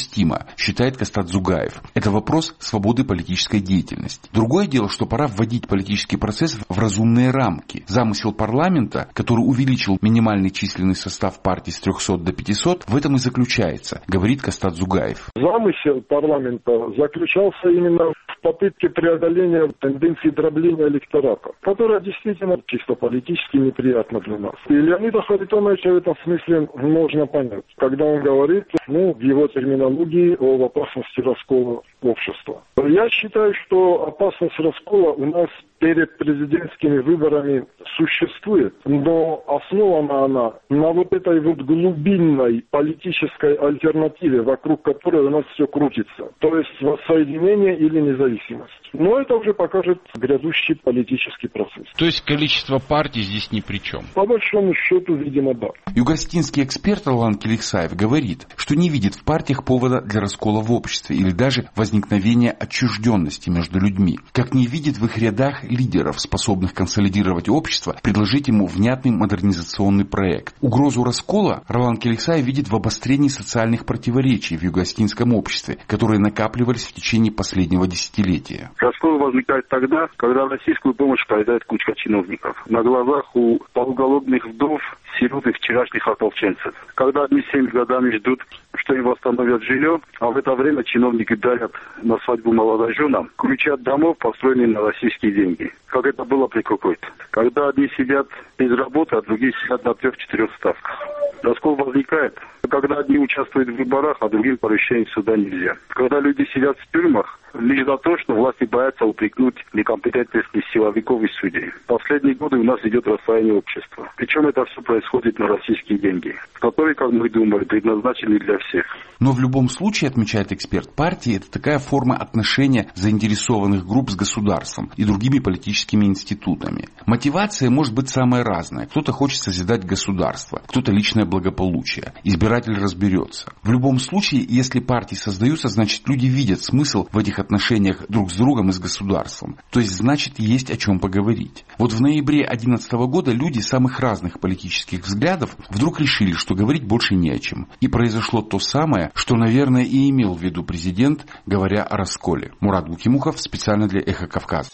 нужно, считает Кастат Зугаев. Это вопрос свободы политической деятельности. Другое дело, что пора вводить политический процесс в разумные рамки. Замысел парламента, который увеличил минимальный численный состав партии с 300 до 500, в этом и заключается, говорит Кастат Зугаев. Замысел парламента заключался именно в попытке преодоления тенденции дробления электората, которая действительно чисто политически неприятна для нас. И Леонида Харитоновича в этом смысле можно понять, когда он говорит, в его терминологии, о опасности раскола общества. Я считаю, что опасность раскола у нас перед президентскими выборами существует, но основана она на вот этой вот глубинной политической альтернативе, вокруг которой у нас все крутится. То есть воссоединение или независимость. Но это уже покажет грядущий политический процесс. То есть количество партий здесь ни при чем? По большому счету, видимо, да. Югостинский эксперт Ролан Келексаев говорит, что не видит в партиях повода для раскола в обществе или даже возникновения отчужденности между людьми. Как не видит в их рядах лидеров, способных консолидировать общество, предложить ему внятный модернизационный проект. Угрозу раскола Ролан Келексаев видит в обострении социальных противоречий в югостинском обществе, которые накапливались в течение последнего десятилетия. Раскол возникает тогда, когда в российскую помощь поедает кучка чиновников. На глазах у полуголодных вдов, сирот и вчерашних ополченцев. Когда одни 7 годами ждут, что им восстановят жилье, а в это время чиновники дарят на свадьбу молодоженам ключи от домов, построенные на российские деньги. Как это было при Кукуйте. Когда одни сидят без работы, а другие сидят на 3-4 ставках. Раскол возникает, когда одни участвуют в выборах, а другим по решению суда нельзя. Когда люди сидят в тюрьмах, лишь за то, что власти боятся упрекнуть некомпетентность силовиков и судей. Последние годы у нас идет рассоединение общества. Причем это все происходит на российские деньги, которые, как мы думаем, предназначены для всех. Но в любом случае, отмечает эксперт, партии – это такая форма отношения заинтересованных групп с государством и другими политическими институтами. Мотивация может быть самая разная. Кто-то хочет созидать государство, кто-то личное благополучие. Избиратель разберется. В любом случае, если партии создаются, значит люди видят смысл в этих отношениях друг с другом и с государством. То есть, значит, есть о чем поговорить. Вот в ноябре 2011 года люди самых разных политических взглядов вдруг решили, что говорить больше не о чем. И произошло то самое, что, наверное, и имел в виду президент, говоря о расколе. Мурат Гукимухов, специально для «Эхо Кавказа».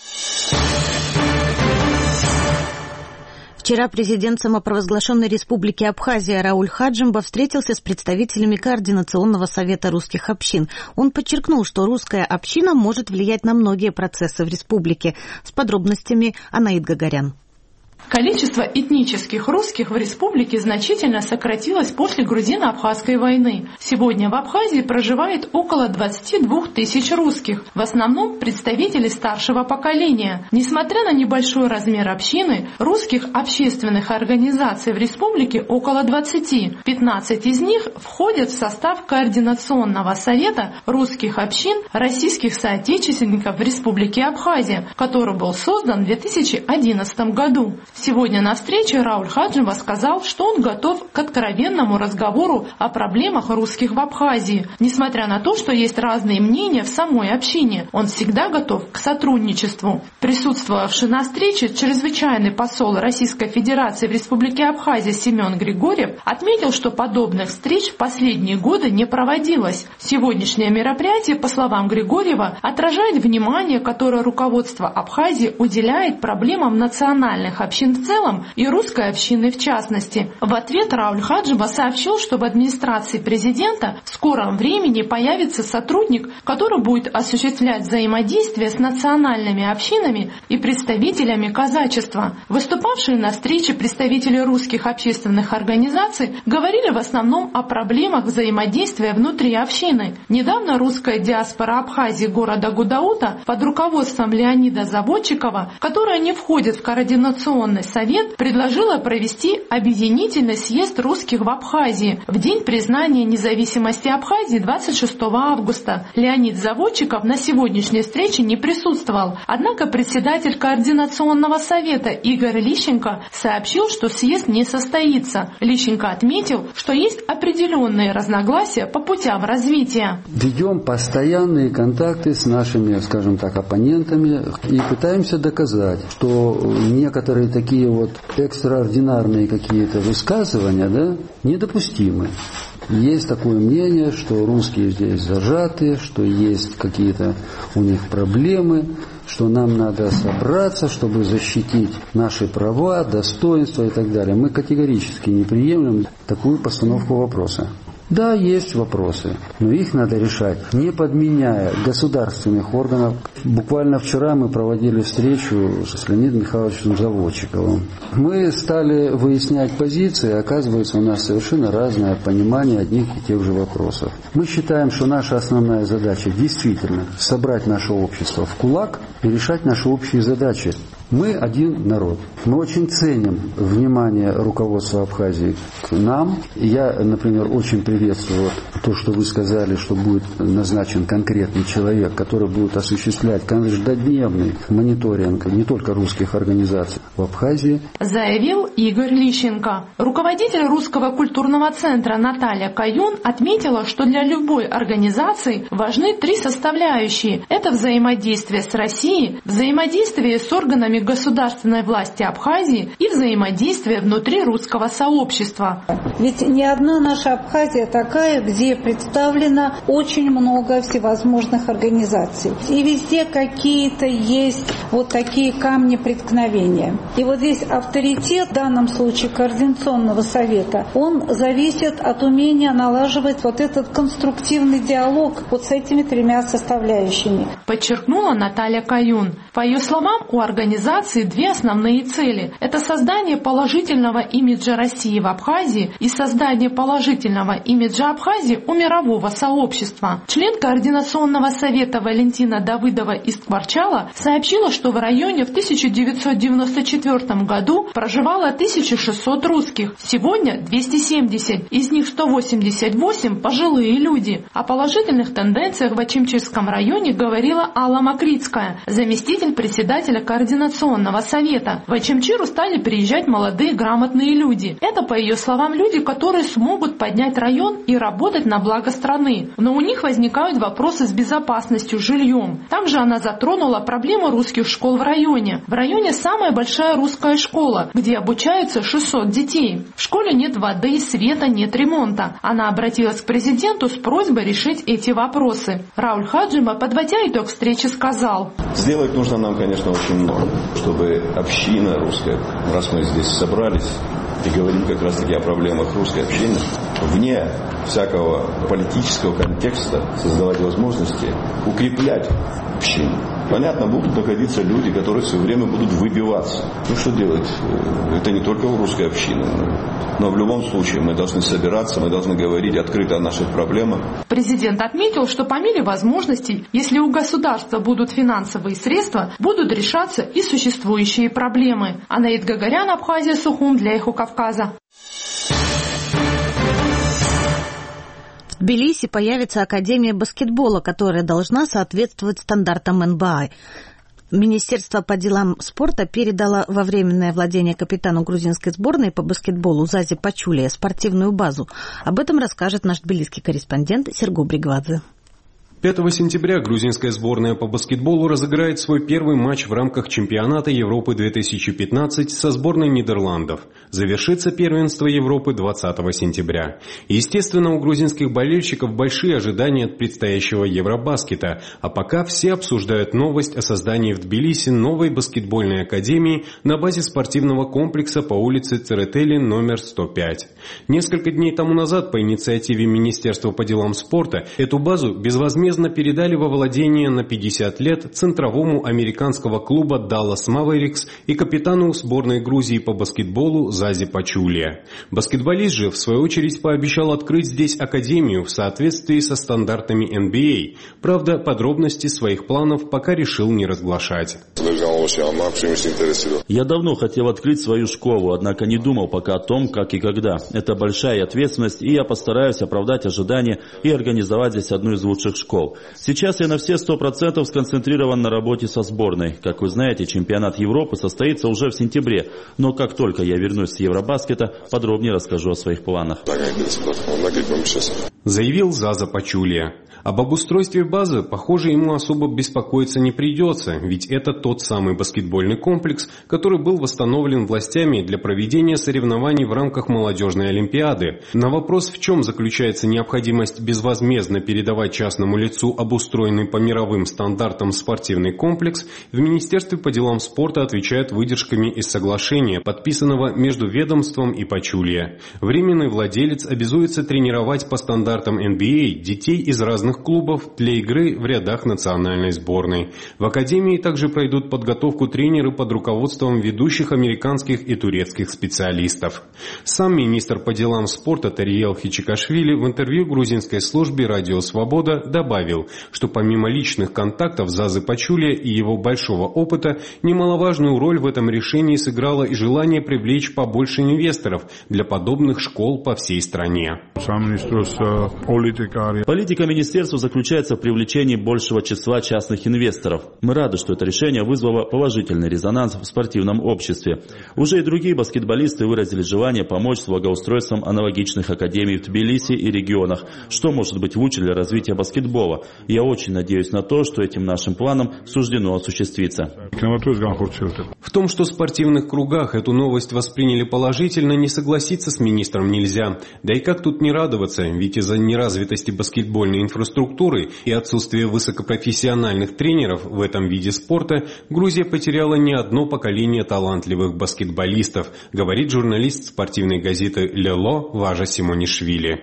Вчера президент самопровозглашенной республики Абхазия Рауль Хаджимба встретился с представителями Координационного совета русских общин. Он подчеркнул, что русская община может влиять на многие процессы в республике. С подробностями Анаид Гагарян. Количество этнических русских в республике значительно сократилось после грузино-абхазской войны. Сегодня в Абхазии проживает около 22 тысяч русских, в основном представители старшего поколения. Несмотря на небольшой размер общины, русских общественных организаций в республике около 20. 15 из них входят в состав Координационного совета русских общин российских соотечественников в республике Абхазия, который был создан в 2011 году. Сегодня на встрече Рауль Хаджимба сказал, что он готов к откровенному разговору о проблемах русских в Абхазии. Несмотря на то, что есть разные мнения в самой общине, он всегда готов к сотрудничеству. Присутствовавший на встрече чрезвычайный посол Российской Федерации в Республике Абхазия Семен Григорьев отметил, что подобных встреч в последние годы не проводилось. Сегодняшнее мероприятие, по словам Григорьева, отражает внимание, которое руководство Абхазии уделяет проблемам национальных общин в целом и русской общины в частности. В ответ Рауль Хаджимба сообщил, что в администрации президента в скором времени появится сотрудник, который будет осуществлять взаимодействие с национальными общинами и представителями казачества. Выступавшие на встрече представители русских общественных организаций говорили в основном о проблемах взаимодействия внутри общины. Недавно русская диаспора Абхазии города Гудаута под руководством Леонида Заводчикова, которая не входит в Координационный совет, предложила провести объединительный съезд русских в Абхазии в день признания независимости Абхазии 26 августа. Леонид Заводчиков на сегодняшней встрече не присутствовал, однако председатель Координационного совета Игорь Лищенко сообщил, что съезд не состоится. Лищенко отметил, что есть определенные разногласия по путям развития. Ведем постоянные контакты с нашими, скажем так, оппонентами и пытаемся доказать, что некоторые такие вот экстраординарные какие-то высказывания, недопустимы. Есть такое мнение, что русские здесь зажаты, что есть какие-то у них проблемы, что нам надо собраться, чтобы защитить наши права, достоинства и так далее. Мы категорически не приемлем такую постановку вопроса. Да, есть вопросы, но их надо решать, не подменяя государственных органов. Буквально вчера мы проводили встречу с Леонидом Михайловичем Заводчиковым. Мы стали выяснять позиции, оказывается, у нас совершенно разное понимание одних и тех же вопросов. Мы считаем, что наша основная задача действительно собрать наше общество в кулак и решать наши общие задачи. Мы один народ. Мы очень ценим внимание руководства Абхазии к нам. Я, например, очень приветствую то, что вы сказали, что будет назначен конкретный человек, который будет осуществлять каждодневный мониторинг не только русских организаций в Абхазии. Заявил Игорь Лищенко. Руководитель Русского культурного центра Наталья Каюн отметила, что для любой организации важны три составляющие. Это взаимодействие с Россией, взаимодействие с органами государственной власти Абхазии и взаимодействие внутри русского сообщества. Ведь не одна наша Абхазия такая, где представлено очень много всевозможных организаций. И везде какие-то есть вот такие камни преткновения. И вот здесь авторитет, в данном случае Координационного совета, он зависит от умения налаживать вот этот конструктивный диалог вот с этими тремя составляющими. Подчеркнула Наталья Каюн. По ее словам, у организации две основные цели. Это создание положительного имиджа России в Абхазии и создание положительного имиджа Абхазии у мирового сообщества. Член Координационного совета Валентина Давыдова из Скворчала сообщила, что в районе в 1994 году проживало 1600 русских. Сегодня 270, из них 188 пожилые люди. О положительных тенденциях в Ачимчирском районе говорила Алла Макритская, заместитель председателя Координационного совета. В Ачимчиру стали приезжать молодые грамотные люди. Это, по ее словам, люди, которые смогут поднять район и работать на благо страны. Но у них возникают вопросы с безопасностью, жильем. Также она затронула проблему русских школ в районе. В районе самая большая русская школа, где обучаются 600 детей. В школе нет воды, света, нет ремонта. Она обратилась к президенту с просьбой решить эти вопросы. Рауль Хаджима, подводя итог встречи, сказал: сделать нужно нам, конечно, очень много, чтобы община русская, раз мы здесь собрались и говорим как раз-таки о проблемах русской общины, вне всякого политического контекста создавать возможности укреплять общину. Понятно, будут находиться люди, которые все время будут выбиваться. Ну что делать? Это не только у русской общины. Но в любом случае мы должны собираться, мы должны говорить открыто о наших проблемах. Президент отметил, что по мере возможностей, если у государства будут финансовые средства, будут решаться и существующие проблемы. Анаит Гагарян, Абхазия, Сухум, для Эхо Кавказа. В Тбилиси появится Академия баскетбола, которая должна соответствовать стандартам НБА. Министерство по делам спорта передало во временное владение капитану грузинской сборной по баскетболу Зазе Пачулия спортивную базу. Об этом расскажет наш тбилисский корреспондент Серго Бригвадзе. 5 сентября грузинская сборная по баскетболу разыграет свой первый матч в рамках чемпионата Европы 2015 со сборной Нидерландов. Завершится первенство Европы 20 сентября. Естественно, у грузинских болельщиков большие ожидания от предстоящего Евробаскета, а пока все обсуждают новость о создании в Тбилиси новой баскетбольной академии на базе спортивного комплекса по улице Церетели номер 105. Несколько дней тому назад по инициативе Министерства по делам спорта эту базу безвозмездно передали во владение на 50 лет центровому американского клуба Dallas Mavericks и капитану сборной Грузии по баскетболу Зазе Пачулия. Баскетболист же, в свою очередь, пообещал открыть здесь академию в соответствии со стандартами NBA. Правда, подробности своих планов пока решил не разглашать. Я давно хотел открыть свою школу, однако не думал пока о том, как и когда. Это большая ответственность, и я постараюсь оправдать ожидания и организовать здесь одну из лучших школ. Сейчас я на все 100% сконцентрирован на работе со сборной. Как вы знаете, чемпионат Европы состоится уже в сентябре. Но как только я вернусь с Евробаскета, подробнее расскажу о своих планах. Заявил Заза Пачулия. Об обустройстве базы, похоже, ему особо беспокоиться не придется, ведь это тот самый баскетбольный комплекс, который был восстановлен властями для проведения соревнований в рамках молодежной олимпиады. На вопрос, в чем заключается необходимость безвозмездно передавать частному лицу обустроенный по мировым стандартам спортивный комплекс, в Министерстве по делам спорта отвечают выдержками из соглашения, подписанного между ведомством и Пачулья. Временный владелец обязуется тренировать по стандартам NBA детей из разных клубов для игры в рядах национальной сборной. В академии также пройдут подготовку тренеры под руководством ведущих американских и турецких специалистов. Сам министр по делам спорта Тариел Хичикашвили в интервью грузинской службе «Радио Свобода» добавил, что помимо личных контактов Зазы Пачулья и его большого опыта, немаловажную роль в этом решении сыграло и желание привлечь побольше инвесторов для подобных школ по всей стране. Политика министерства заключается в привлечении большего числа частных инвесторов. Мы рады, что это решение вызвало положительный резонанс в спортивном обществе. Уже и другие баскетболисты выразили желание помочь с благоустройством аналогичных академий в Тбилиси и регионах, что может быть лучше для развития баскетбола. Я очень надеюсь на то, что этим нашим планам суждено осуществиться. В том, что в спортивных кругах эту новость восприняли положительно, не согласиться с министром нельзя. Да и как тут не радоваться, ведь из-за неразвитости баскетбольной инфраструктуры и отсутствия высокопрофессиональных тренеров в этом виде спорта Грузия потеряла не одно поколение талантливых баскетболистов, говорит журналист спортивной газеты «Лело» Важа Симонишвили.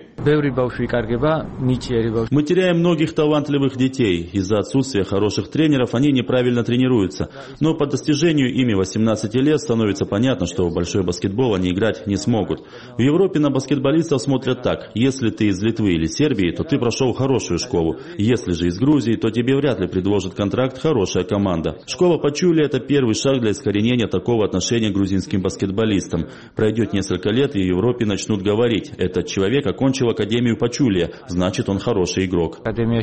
Мы теряем многих талантливых детей. Из-за отсутствия хороших тренеров они неправильно тренируются. Но по достижению ими 18 лет становится понятно, что в большой баскетбол они играть не смогут. В Европе на баскетболистов смотрят так. Если ты из Литвы или Сербии, то ты прошел хорошую школу. Если же из Грузии, то тебе вряд ли предложит контракт хорошая команда. Школа Пачулья – это первый шаг для искоренения такого отношения к грузинским баскетболистам. Пройдет несколько лет, и в Европе начнут говорить: этот человек окончил академию Пачулья, значит, он хороший игрок.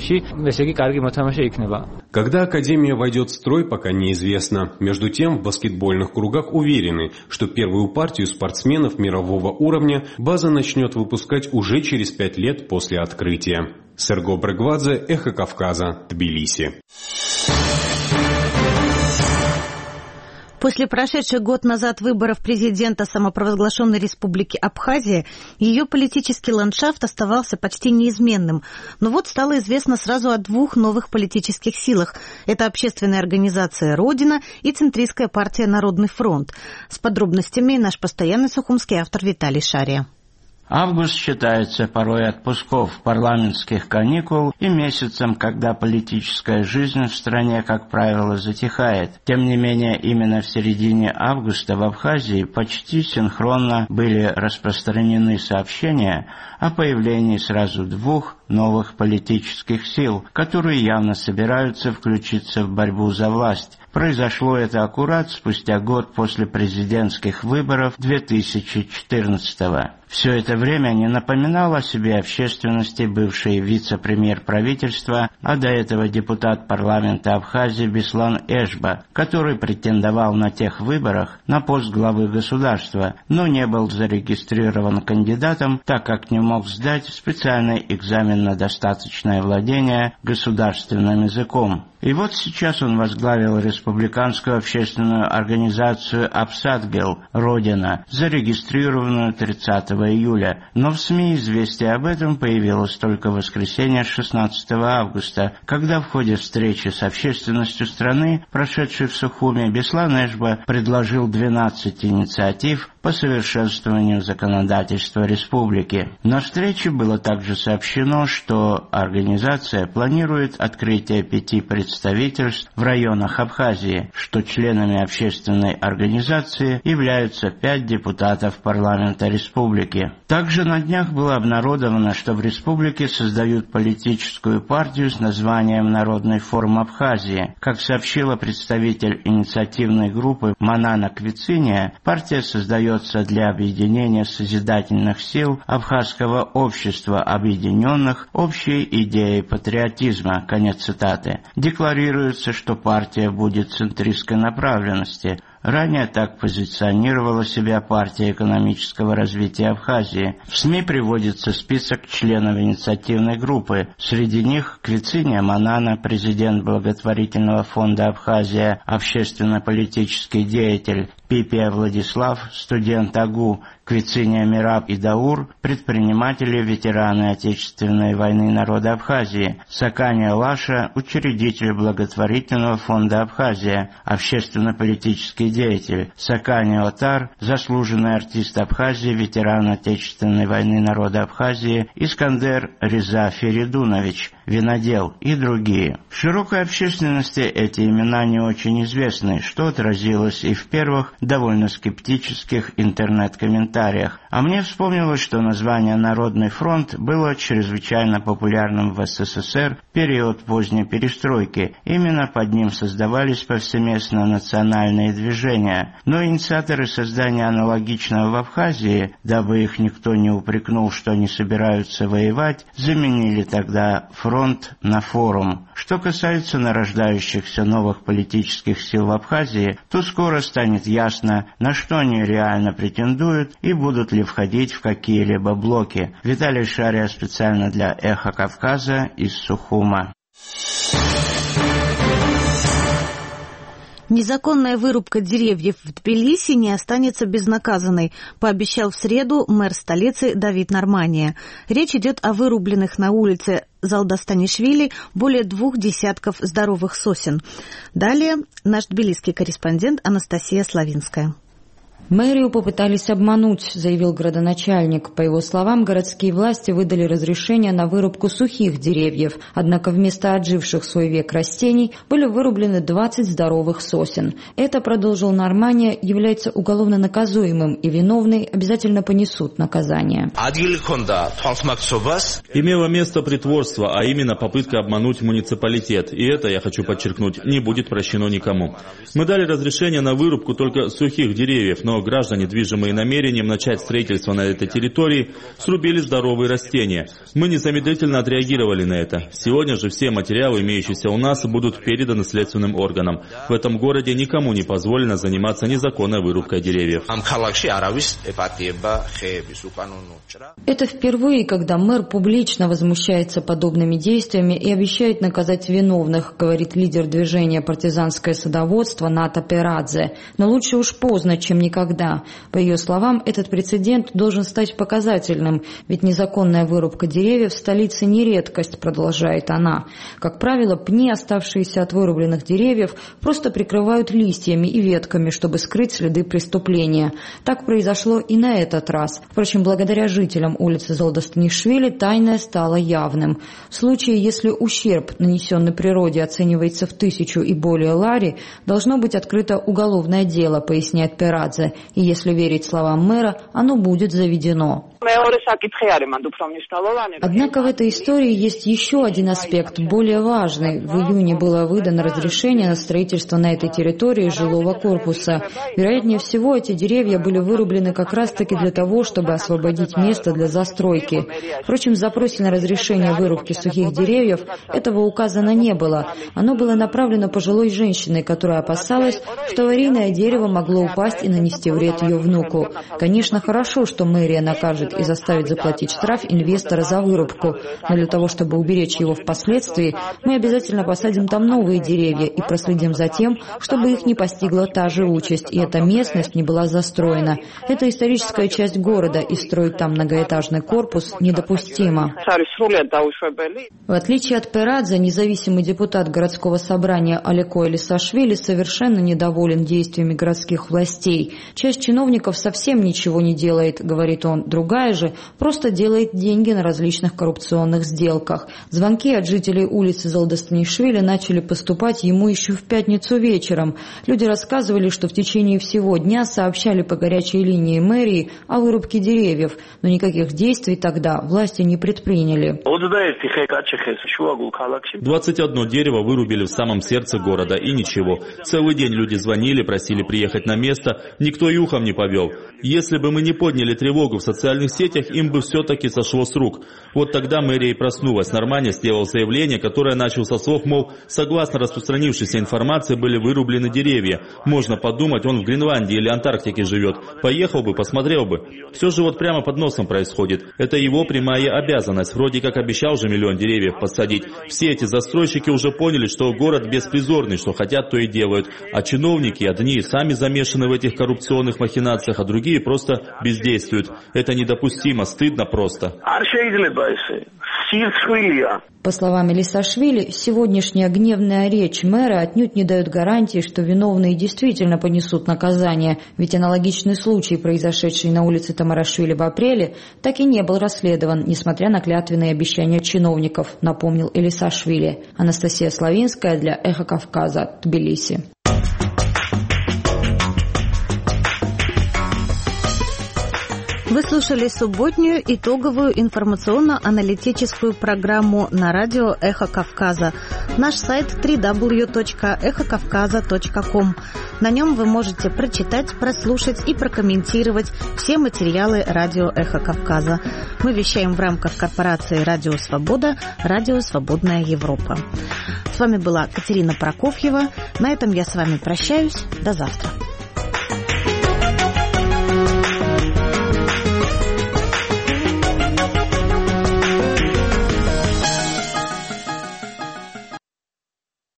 Когда академия войдет в строй, пока неизвестно. Между тем, в баскетбольных кругах уверены, что первую партию спортсменов мирового уровня база начнет выпускать уже через 5 лет после открытия. Серго Брегвадзе, Эхо Кавказа, Тбилиси. После прошедших год назад выборов президента самопровозглашенной республики Абхазия, ее политический ландшафт оставался почти неизменным. Но вот стало известно сразу о двух новых политических силах. Это общественная организация «Родина» и центристская партия «Народный фронт». С подробностями наш постоянный сухумский автор Виталий Шария. Август считается порой отпусков парламентских каникул и месяцем, когда политическая жизнь в стране, как правило, затихает. Тем не менее, именно в середине августа в Абхазии почти синхронно были распространены сообщения о появлении сразу двух новых политических сил, которые явно собираются включиться в борьбу за власть. Произошло это аккурат спустя год после президентских выборов 2014-го. Все это время не напоминал о себе общественности бывший вице-премьер правительства, а до этого депутат парламента Абхазии Беслан Эшба, который претендовал на тех выборах на пост главы государства, но не был зарегистрирован кандидатом, так как не мог сдать специальный экзамен на достаточное владение государственным языком. И вот сейчас он возглавил республиканскую общественную организацию «Апсадгел» «Родина», зарегистрированную 30 июля. Но в СМИ известие об этом появилось только в воскресенье 16 августа, когда в ходе встречи с общественностью страны, прошедшей в Сухуме, Беслан Эшба предложил 12 инициатив по совершенствованию законодательства республики. На встрече было также сообщено, что организация планирует открытие 5 представительств в районах Абхазии, что членами общественной организации являются 5 депутатов парламента республики. Также на днях было обнародовано, что в республике создают политическую партию с названием «Народный форум Абхазии». Как сообщила представитель инициативной группы Манана Квициния, партия создается для объединения созидательных сил абхазского общества, объединенных общей идеей патриотизма. Конец цитаты. Декларируется, что партия будет центристской направленности. Ранее так позиционировала себя партия экономического развития Абхазии. В СМИ приводится список членов инициативной группы. Среди них Квициния Манана, президент благотворительного фонда Абхазия, общественно-политический деятель, Пипия Владислав, студент АГУ, Квициния Мираб и Даур, предприниматели, ветераны Отечественной войны народа Абхазии, Сакания Лаша, учредитель благотворительного фонда Абхазия, общественно-политический деятель, Сакания Отар, заслуженный артист Абхазии, ветеран Отечественной войны народа Абхазии, Искандер Реза Феридунович, винодел и другие. Широкой общественности эти имена не очень известны, что отразилось и в первых, довольно скептических интернет-комментариях. А мне вспомнилось, что название «Народный фронт» было чрезвычайно популярным в СССР в период поздней перестройки. Именно под ним создавались повсеместно национальные движения. Но инициаторы создания аналогичного в Абхазии, дабы их никто не упрекнул, что они собираются воевать, заменили тогда фронт на форум. Что касается нарождающихся новых политических сил в Абхазии, то скоро станет ясно, на что они реально претендуют и будут ли входить в какие-либо блоки. Виталий Шария специально для «Эхо Кавказа» из Сухума. Незаконная вырубка деревьев в Тбилиси не останется безнаказанной, пообещал в среду мэр столицы Давид Нормания. Речь идет о вырубленных на улице Залдастанишвили более 20 здоровых сосен. Далее наш тбилисский корреспондент Анастасия Славинская. Мэрию попытались обмануть, заявил градоначальник. По его словам, городские власти выдали разрешение на вырубку сухих деревьев, однако вместо отживших свой век растений были вырублены 20 здоровых сосен. Это, продолжил Нормания, является уголовно наказуемым, и виновные обязательно понесут наказание. Имело место притворство, а именно попытка обмануть муниципалитет, и это, я хочу подчеркнуть, не будет прощено никому. Мы дали разрешение на вырубку только сухих деревьев, но граждане, движимые намерением начать строительство на этой территории, срубили здоровые растения. Мы незамедлительно отреагировали на это. Сегодня же все материалы, имеющиеся у нас, будут переданы следственным органам. В этом городе никому не позволено заниматься незаконной вырубкой деревьев. Это впервые, когда мэр публично возмущается подобными действиями и обещает наказать виновных, говорит лидер движения «Партизанское садоводство» Ната Перадзе. Но лучше уж поздно, чем никогда. По ее словам, этот прецедент должен стать показательным, ведь незаконная вырубка деревьев в столице не редкость, продолжает она. Как правило, пни, оставшиеся от вырубленных деревьев, просто прикрывают листьями и ветками, чтобы скрыть следы преступления. Так произошло и на этот раз. Впрочем, благодаря жителям улицы Залдастанишвили тайное стало явным. В случае, если ущерб, нанесенный природе, оценивается в 1000 и более лари, должно быть открыто уголовное дело, поясняет Перадзе. И если верить словам мэра, оно будет заведено. Однако в этой истории есть еще один аспект, более важный. В июне было выдано разрешение на строительство на этой территории жилого корпуса. Вероятнее всего, эти деревья были вырублены как раз-таки для того, чтобы освободить место для застройки. Впрочем, в запросе на разрешение вырубки сухих деревьев этого указано не было. Оно было направлено пожилой женщине, которая опасалась, что аварийное дерево могло упасть и нанести вред ее внуку. Конечно, хорошо, что мэрия накажет и заставит заплатить штраф инвестора за вырубку. Но для того, чтобы уберечь его впоследствии, мы обязательно посадим там новые деревья и проследим за тем, чтобы их не постигла та же участь, и эта местность не была застроена. Это историческая часть города, и строить там многоэтажный корпус недопустимо. В отличие от Перадзе, независимый депутат городского собрания Алеко Элисашвили совершенно недоволен действиями городских властей. Часть чиновников совсем ничего не делает, говорит он, другая же просто делает деньги на различных коррупционных сделках. Звонки от жителей улицы Залдастанишвили начали поступать ему еще в пятницу вечером. Люди рассказывали, что в течение всего дня сообщали по горячей линии мэрии о вырубке деревьев, но никаких действий тогда власти не предприняли. 21 дерево вырубили в самом сердце города, и ничего. Целый день люди звонили, просили приехать на место, никто и ухом не повел. Если бы мы не подняли тревогу в социальных социальных сетях им бы все-таки сошло с рук. Вот тогда мэрия и проснулась. Нормально сделал заявление, которое начал со слов, мол, согласно распространившейся информации, были вырублены деревья. Можно подумать, он в Гренландии или Антарктике живет. Поехал бы, посмотрел бы. Все же вот прямо под носом происходит. Это его прямая обязанность. Вроде как обещал же 1 миллион деревьев посадить. Все эти застройщики уже поняли, что город беспризорный, что хотят, то и делают. А чиновники, одни сами замешаны в этих коррупционных махинациях, а другие просто бездействуют. Это недопустимо, стыдно просто. По словам Элисашвили, сегодняшняя гневная речь мэра отнюдь не дает гарантии, что виновные действительно понесут наказание, ведь аналогичный случай, произошедший на улице Тамарашвили в апреле, так и не был расследован, несмотря на клятвенные обещания чиновников, напомнил Элисашвили. Анастасия Славинская для «Эхо Кавказа», Тбилиси. Вы слушали субботнюю итоговую информационно-аналитическую программу на радио «Эхо Кавказа». Наш сайт www.эхокавказа.ком. На нем вы можете прочитать, прослушать и прокомментировать все материалы радио «Эхо Кавказа». Мы вещаем в рамках корпорации «Радио Свобода», «Радио Свободная Европа». С вами была Катерина Прокофьева. На этом я с вами прощаюсь. До завтра.